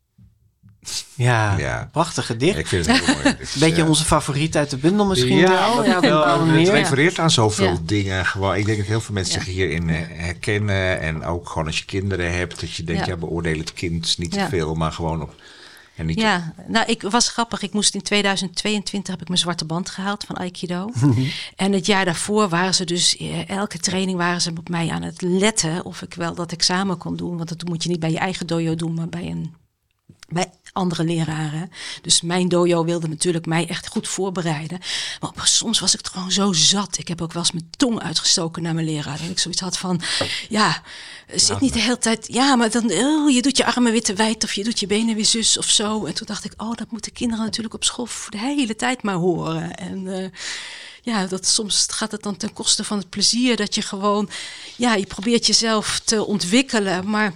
Ja, Ja. prachtig gedicht. Ik vind het heel mooi. Dit is, Beetje eh, onze favoriet uit de bundel misschien ja, wel. ja, wel, wel het meer. refereert aan zoveel Ja. dingen. Gewoon, ik denk dat heel veel mensen Ja. zich hierin eh, herkennen. En ook gewoon als je kinderen hebt, dat je denkt, ja, Ja. beoordeel het kind niet te Ja. veel, maar gewoon op. En niet Ja, nou, ik was grappig. Ik moest in tweeduizend tweeëntwintig heb ik mijn zwarte band gehaald van Aikido. En het jaar daarvoor waren ze dus, eh, elke training waren ze op mij aan het letten of ik wel dat examen kon doen. Want dat moet je niet bij je eigen dojo doen, maar bij een bij andere leraren. Dus mijn dojo wilde natuurlijk mij echt goed voorbereiden. Maar soms was ik het gewoon zo zat. Ik heb ook wel eens mijn tong uitgestoken naar mijn leraar. En ik zoiets had van, ja, zit niet de hele tijd... Ja, maar dan, oh, je doet je armen weer te wijd of je doet je benen weer zus of zo. En toen dacht ik, oh, dat moeten kinderen natuurlijk op school de hele tijd maar horen. En uh, ja, dat soms gaat het dan ten koste van het plezier. Dat je gewoon, ja, je probeert jezelf te ontwikkelen, maar...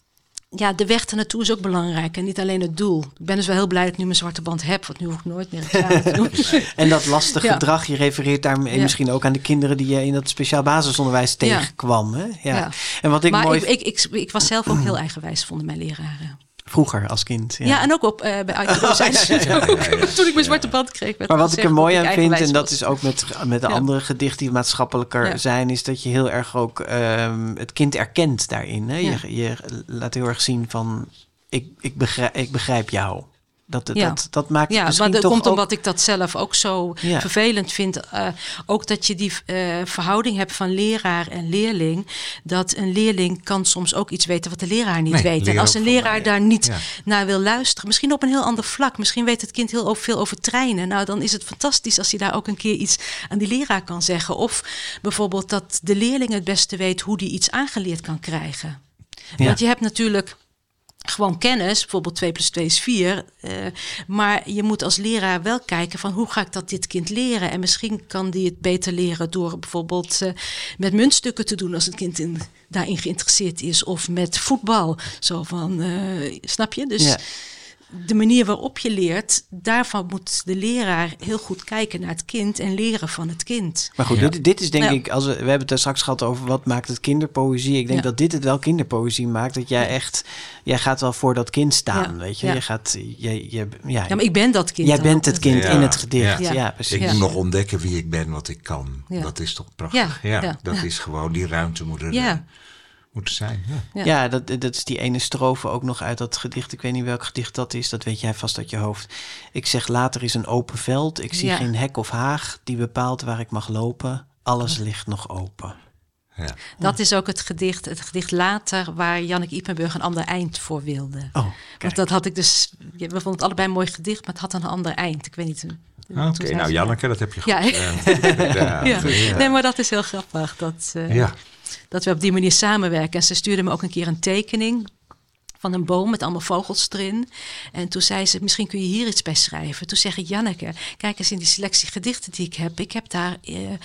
Ja, de weg ernaartoe is ook belangrijk en niet alleen het doel. Ik ben dus wel heel blij dat ik nu mijn zwarte band heb, want nu hoef ik nooit meer examen te doen. En dat lastige Ja. gedrag, je refereert daarmee Ja. misschien ook aan de kinderen die je in dat speciaal basisonderwijs tegenkwam. Hè? Ja. Ja. En wat ik maar mooi ik, ik, ik, ik was zelf ook heel eigenwijs, vonden mijn leraren. vroeger als kind. Ja, Ja, en ook op uh, bij Aikido zijn ze het ook. ja, ja. Toen ik mijn zwarte band kreeg. werd Maar wat ik gezegd er mooi dat ik aan vind, en eigenwijs dat was. is ook met, met de Ja. andere gedichten die maatschappelijker Ja. zijn, is dat je heel erg ook um, het kind erkent daarin. Hè? Ja. Je, je laat heel erg zien van, ik, ik, begrijp, ik begrijp jou. Dat, dat, Ja. dat, dat maakt het Ja, misschien maar dat toch komt ook... omdat ik dat zelf ook zo Ja. vervelend vind. Uh, ook dat je die uh, verhouding hebt van leraar en leerling. Dat een leerling kan soms ook iets weten wat de leraar niet Nee, weet. En leer als ook een van leraar mij, ja. daar niet Ja. naar wil luisteren, misschien op een heel ander vlak. Misschien weet het kind heel over- veel over treinen. Nou, dan is het fantastisch als hij daar ook een keer iets aan die leraar kan zeggen. Of bijvoorbeeld dat de leerling het beste weet hoe die iets aangeleerd kan krijgen. Ja. Want je hebt natuurlijk gewoon kennis, bijvoorbeeld twee plus twee is vier. Uh, maar je moet als leraar wel kijken van hoe ga ik dat dit kind leren? En misschien kan die het beter leren door bijvoorbeeld uh, met muntstukken te doen als het kind in, daarin geïnteresseerd is. Of met voetbal. Zo van, uh, snap je? Dus Ja. de manier waarop je leert, daarvan moet de leraar heel goed kijken naar het kind en leren van het kind. Maar goed, Ja. dit, dit is denk Ja. ik, als we, we hebben het er straks gehad over wat maakt het kinderpoëzie. Ik denk Ja. dat dit het wel kinderpoëzie maakt. Dat jij echt, jij gaat wel voor dat kind staan, Ja. weet je. Ja. Je gaat, je, je, ja, Ja, maar ik ben dat kind. jij dan bent ook het kind Ja. in het gedicht. Ja, Ja. precies. Ik Ja. moet nog ontdekken wie ik ben, wat ik kan. Ja. Dat is toch prachtig. Ja, Ja, ja, dat ja. is gewoon, die ruimte moet er Ja. uh, moeten zijn. Ja. Ja. Ja, dat, dat is die ene strofe ook nog uit dat gedicht. Ik weet niet welk gedicht dat is. Dat weet jij vast uit je hoofd. Ik zeg later is een open veld. Ik zie Ja. geen hek of haag die bepaalt waar ik mag lopen. Alles ligt nog open. Ja. Dat is ook het gedicht, het gedicht later, waar Janneke Ypenburg een ander eind voor wilde. Oh, Want kijk. dat had ik dus. We vonden het allebei een mooi gedicht, maar het had een ander eind. Ik weet niet. Oké, toen zei nou ze- Janneke, dat heb je goed. Ja. uh, gedaan. Ja. Ja. Nee, maar dat is heel grappig. Dat, uh, Ja. dat we op die manier samenwerken. En ze stuurde me ook een keer een tekening van een boom met allemaal vogels erin. En toen zei ze, misschien kun je hier iets bij schrijven. Toen zeg ik, Janneke, kijk eens in die selectie gedichten die ik heb. Ik heb daar, uh, uh,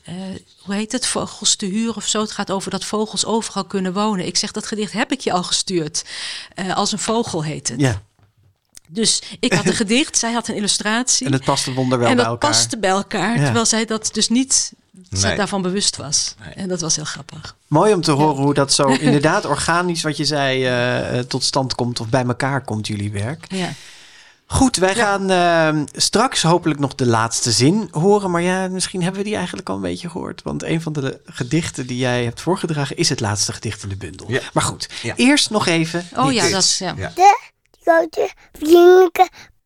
hoe heet het, Vogels te huur of zo. Het gaat over dat vogels overal kunnen wonen. Ik zeg, dat gedicht heb ik je al gestuurd. Uh, als een vogel heet het. Ja, Dus ik had een gedicht, zij had een illustratie. en het paste wonderwel en bij dat elkaar. paste bij elkaar, Ja. terwijl zij dat dus niet zich Nee. daarvan bewust was. Nee. En dat was heel grappig. Mooi om te horen hoe dat zo inderdaad organisch, wat je zei, uh, tot stand komt of bij elkaar komt, jullie werk. Ja. Goed, wij gaan uh, straks hopelijk nog de laatste zin horen. Maar ja, misschien hebben we die eigenlijk al een beetje gehoord. Want een van de gedichten die jij hebt voorgedragen is het laatste gedicht in de bundel. Ja. Maar goed, Ja. eerst nog even. Oh dit. ja, dat is, ja. Ja. Grote vriendelijke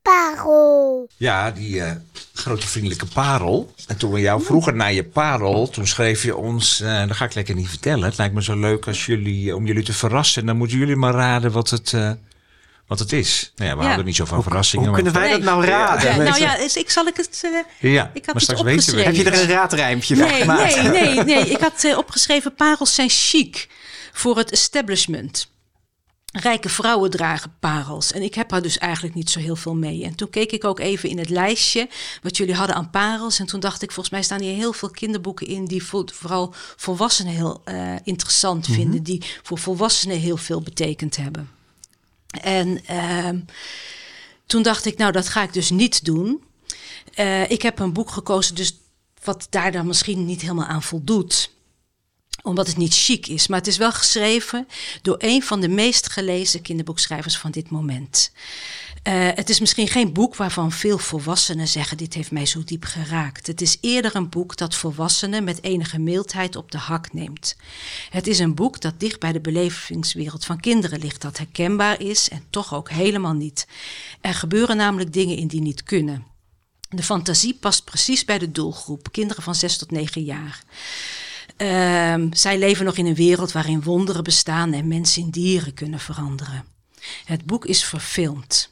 parel. Ja, die uh, grote vriendelijke parel. En toen we jou vroegen naar je parel, toen schreef je ons, uh, dat ga ik lekker niet vertellen. Het lijkt me zo leuk als jullie, om jullie te verrassen. Dan moeten jullie maar raden wat het, uh, wat het is. Nou ja, we Ja. houden niet zo van verrassingen. Hoe kunnen maar- wij dat nou raden? Ja, nou mensen? ja, is- ik zal ik het... Uh, Ja, ik had maar het straks weten we het. Heb je er een raadrijmpje van nee, gemaakt? nee, nee, nee. Ik had uh, opgeschreven, parels zijn chic voor het establishment. Rijke vrouwen dragen parels. En ik heb er dus eigenlijk niet zo heel veel mee. En toen keek ik ook even in het lijstje wat jullie hadden aan parels. En toen dacht ik, volgens mij staan hier heel veel kinderboeken in die vo- vooral volwassenen heel uh, interessant Mhm. vinden. Die voor volwassenen heel veel betekend hebben. En uh, toen dacht ik, nou, dat ga ik dus niet doen. Uh, ik heb een boek gekozen, dus wat daar dan misschien niet helemaal aan voldoet. Omdat het niet chic is. Maar het is wel geschreven door een van de meest gelezen kinderboekschrijvers van dit moment. Uh, het is misschien geen boek waarvan veel volwassenen zeggen, dit heeft mij zo diep geraakt. Het is eerder een boek dat volwassenen met enige mildheid op de hak neemt. Het is een boek dat dicht bij de belevingswereld van kinderen ligt, dat herkenbaar is en toch ook helemaal niet. Er gebeuren namelijk dingen in die niet kunnen. De fantasie past precies bij de doelgroep, kinderen van zes tot negen jaar. Uh, zij leven nog in een wereld waarin wonderen bestaan en mensen in dieren kunnen veranderen. Het boek is verfilmd.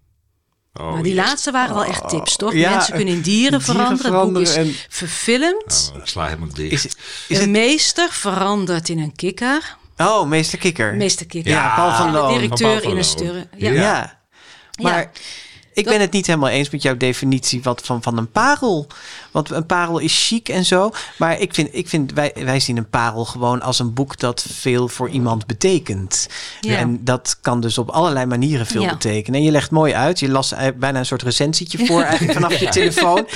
Oh, maar die yes. laatste waren wel echt tips, toch? Ja, mensen kunnen in dieren, dieren veranderen. veranderen. Het boek is en... verfilmd. Oh, sla helemaal dicht. Is, is de het... meester verandert in een kikker. Oh, meester Kikker. Meester Kikker. Ja, Paul van Loon. De directeur van in een sturren. Ja. ja. ja. Maar... Ja. Ik ben het niet helemaal eens met jouw definitie wat van, van een parel. Want een parel is chic en zo. Maar ik vind, ik vind wij, wij zien een parel gewoon als een boek dat veel voor iemand betekent. Ja. En dat kan dus op allerlei manieren veel ja. betekenen. En je legt mooi uit. Je las bijna een soort recensietje voor eigenlijk vanaf je telefoon.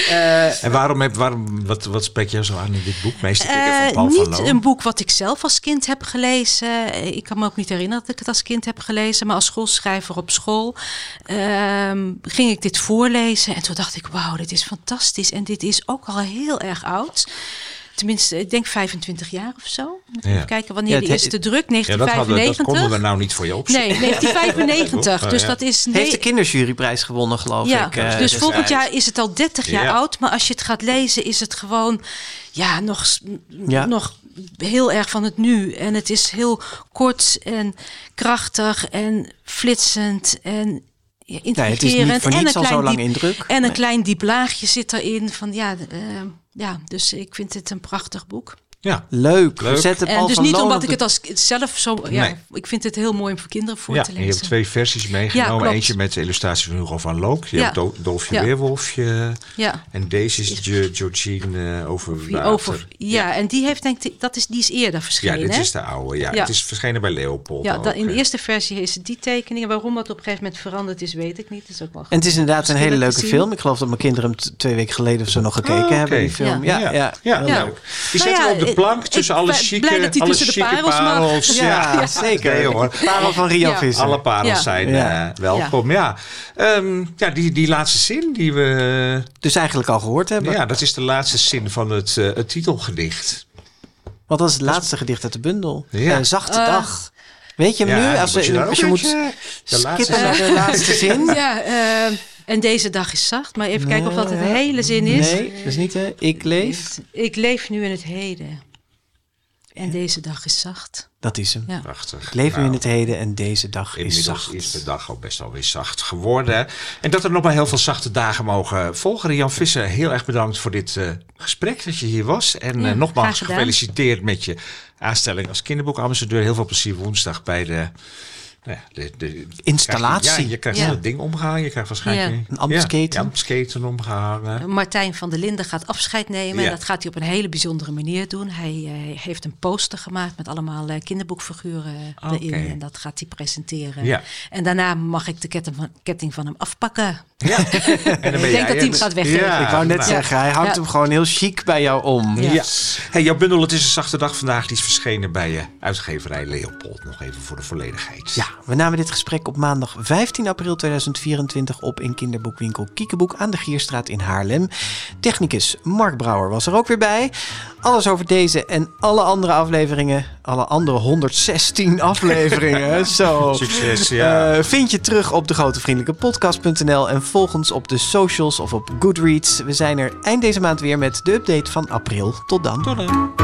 Uh, en waarom, heb, waarom wat, wat spreek je zo aan in dit boek? Meester Kikker van Paul uh, van Loon? Niet een boek wat ik zelf als kind heb gelezen. Ik kan me ook niet herinneren dat ik het als kind heb gelezen. Maar als schoolschrijver op school... Uh, ging ik dit voorlezen en toen dacht ik, wauw, dit is fantastisch. En dit is ook al heel erg oud. Tenminste, ik denk vijfentwintig jaar of zo. Ja. Even kijken wanneer ja, de eerste druk, negentien vijfennegentig. Ja, dat, dat konden we nou niet voor je opzoeken. Nee, negentien vijfennegentig. Dus dat is... Heeft de kinderjuryprijs gewonnen, geloof ja, ik. Uh, dus volgend jaar is het al dertig jaar ja. oud. Maar als je het gaat lezen, is het gewoon... Ja, nog, ja. nog heel erg van het nu. En het is heel kort en krachtig en flitsend en... Ja, ja, het is niet voor niets al zo lang in druk. En een nee. klein diep laagje zit erin. Van, ja, uh, ja, dus ik vind het een prachtig boek. Ja, leuk. leuk. Zet het en dus niet omdat ik het als zelf zo... Ja, nee. Ik vind het heel mooi om voor kinderen voor ja, te lezen. Je hebt twee versies meegenomen. Ja, eentje met de illustratie van Hugo van Look. Je ja. hebt Do- Dolfje ja. Weerwolfje. Ja. En deze is Ge- Georgine uh, over water. Over, ja, ja, en die heeft denk ik... Dat is, die is eerder verschenen. Ja, dit is de oude. Ja, ja. Het is verschenen bij Leopold. Ja, da, in de eerste versie is het die tekeningen. Waarom dat op een gegeven moment veranderd is, weet ik niet. Dat is ook wel en het is inderdaad een hele leuke film. Ik geloof dat mijn kinderen hem t- twee weken geleden of zo nog gekeken oh, okay. hebben. Die film. Ja, ja, ja. ja, ja. ja. Die zetten we op de plank tussen alle chique, blij dat hij tussen de parels, parels ja, ja, ja, zeker. Nee, hoor. Parel van Rian ja. Visser. Alle parels ja. zijn ja. Uh, welkom. Ja, ja. Um, ja die, die laatste zin die we... Dus eigenlijk al gehoord hebben. Ja, dat is de laatste zin van het, uh, het titelgedicht. Want dat is het laatste gedicht uit de bundel. Ja. Uh, zachte uh, dag. Weet je hem ja, nu? Als, we, je, als je moet skippen naar de laatste zin. Ja, uh, en deze dag is zacht. Maar even nee, kijken of dat het de hele zin is. Nee, dat is niet hè. Ik leef. Ik leef nu in het heden. En deze dag is zacht. Dat is hem. Ja. Prachtig. Ik leef nu nou, in het heden en deze dag is zacht. Inmiddels is de dag al best wel weer zacht geworden. En dat er nog maar heel veel zachte dagen mogen volgen. Rian Visser, heel erg bedankt voor dit uh, gesprek dat je hier was. En ja, uh, nogmaals gefeliciteerd met je aanstelling als kinderboekambassadeur. Heel veel plezier woensdag bij de... Ja, de, de installatie. Je, ja, je krijgt ja. dat ding omgehangen. Je krijgt waarschijnlijk ja. een ambtsketen. Ja, ambtsketen omgehangen. Martijn van der Linden gaat afscheid nemen. Ja. En dat gaat hij op een hele bijzondere manier doen. Hij uh, heeft een poster gemaakt met allemaal uh, kinderboekfiguren okay. erin. En dat gaat hij presenteren. Ja. En daarna mag ik de ketting van, ketting van hem afpakken. Ja. En dan ben ik denk dat hij hem gaat weggeven. Ja, ik wou net nou. zeggen, hij hangt ja. hem gewoon heel chic bij jou om. Ja. Ja. Hey, jouw bundel, het is een zachte dag vandaag. Die is verschenen bij je uitgeverij Leopold. Nog even voor de volledigheid. Ja, we namen dit gesprek op maandag vijftien april tweeduizend vierentwintig op in kinderboekwinkel Kiekeboek aan de Gierstraat in Haarlem. Technicus Mark Brouwer was er ook weer bij. Alles over deze en alle andere afleveringen, alle andere honderdzestien afleveringen. Zo. Succes, ja. Uh, vind je terug op de grote vriendelijke podcast punt n l en volg ons op de socials of op Goodreads. We zijn er eind deze maand weer met de update van april. Tot dan. Tot dan.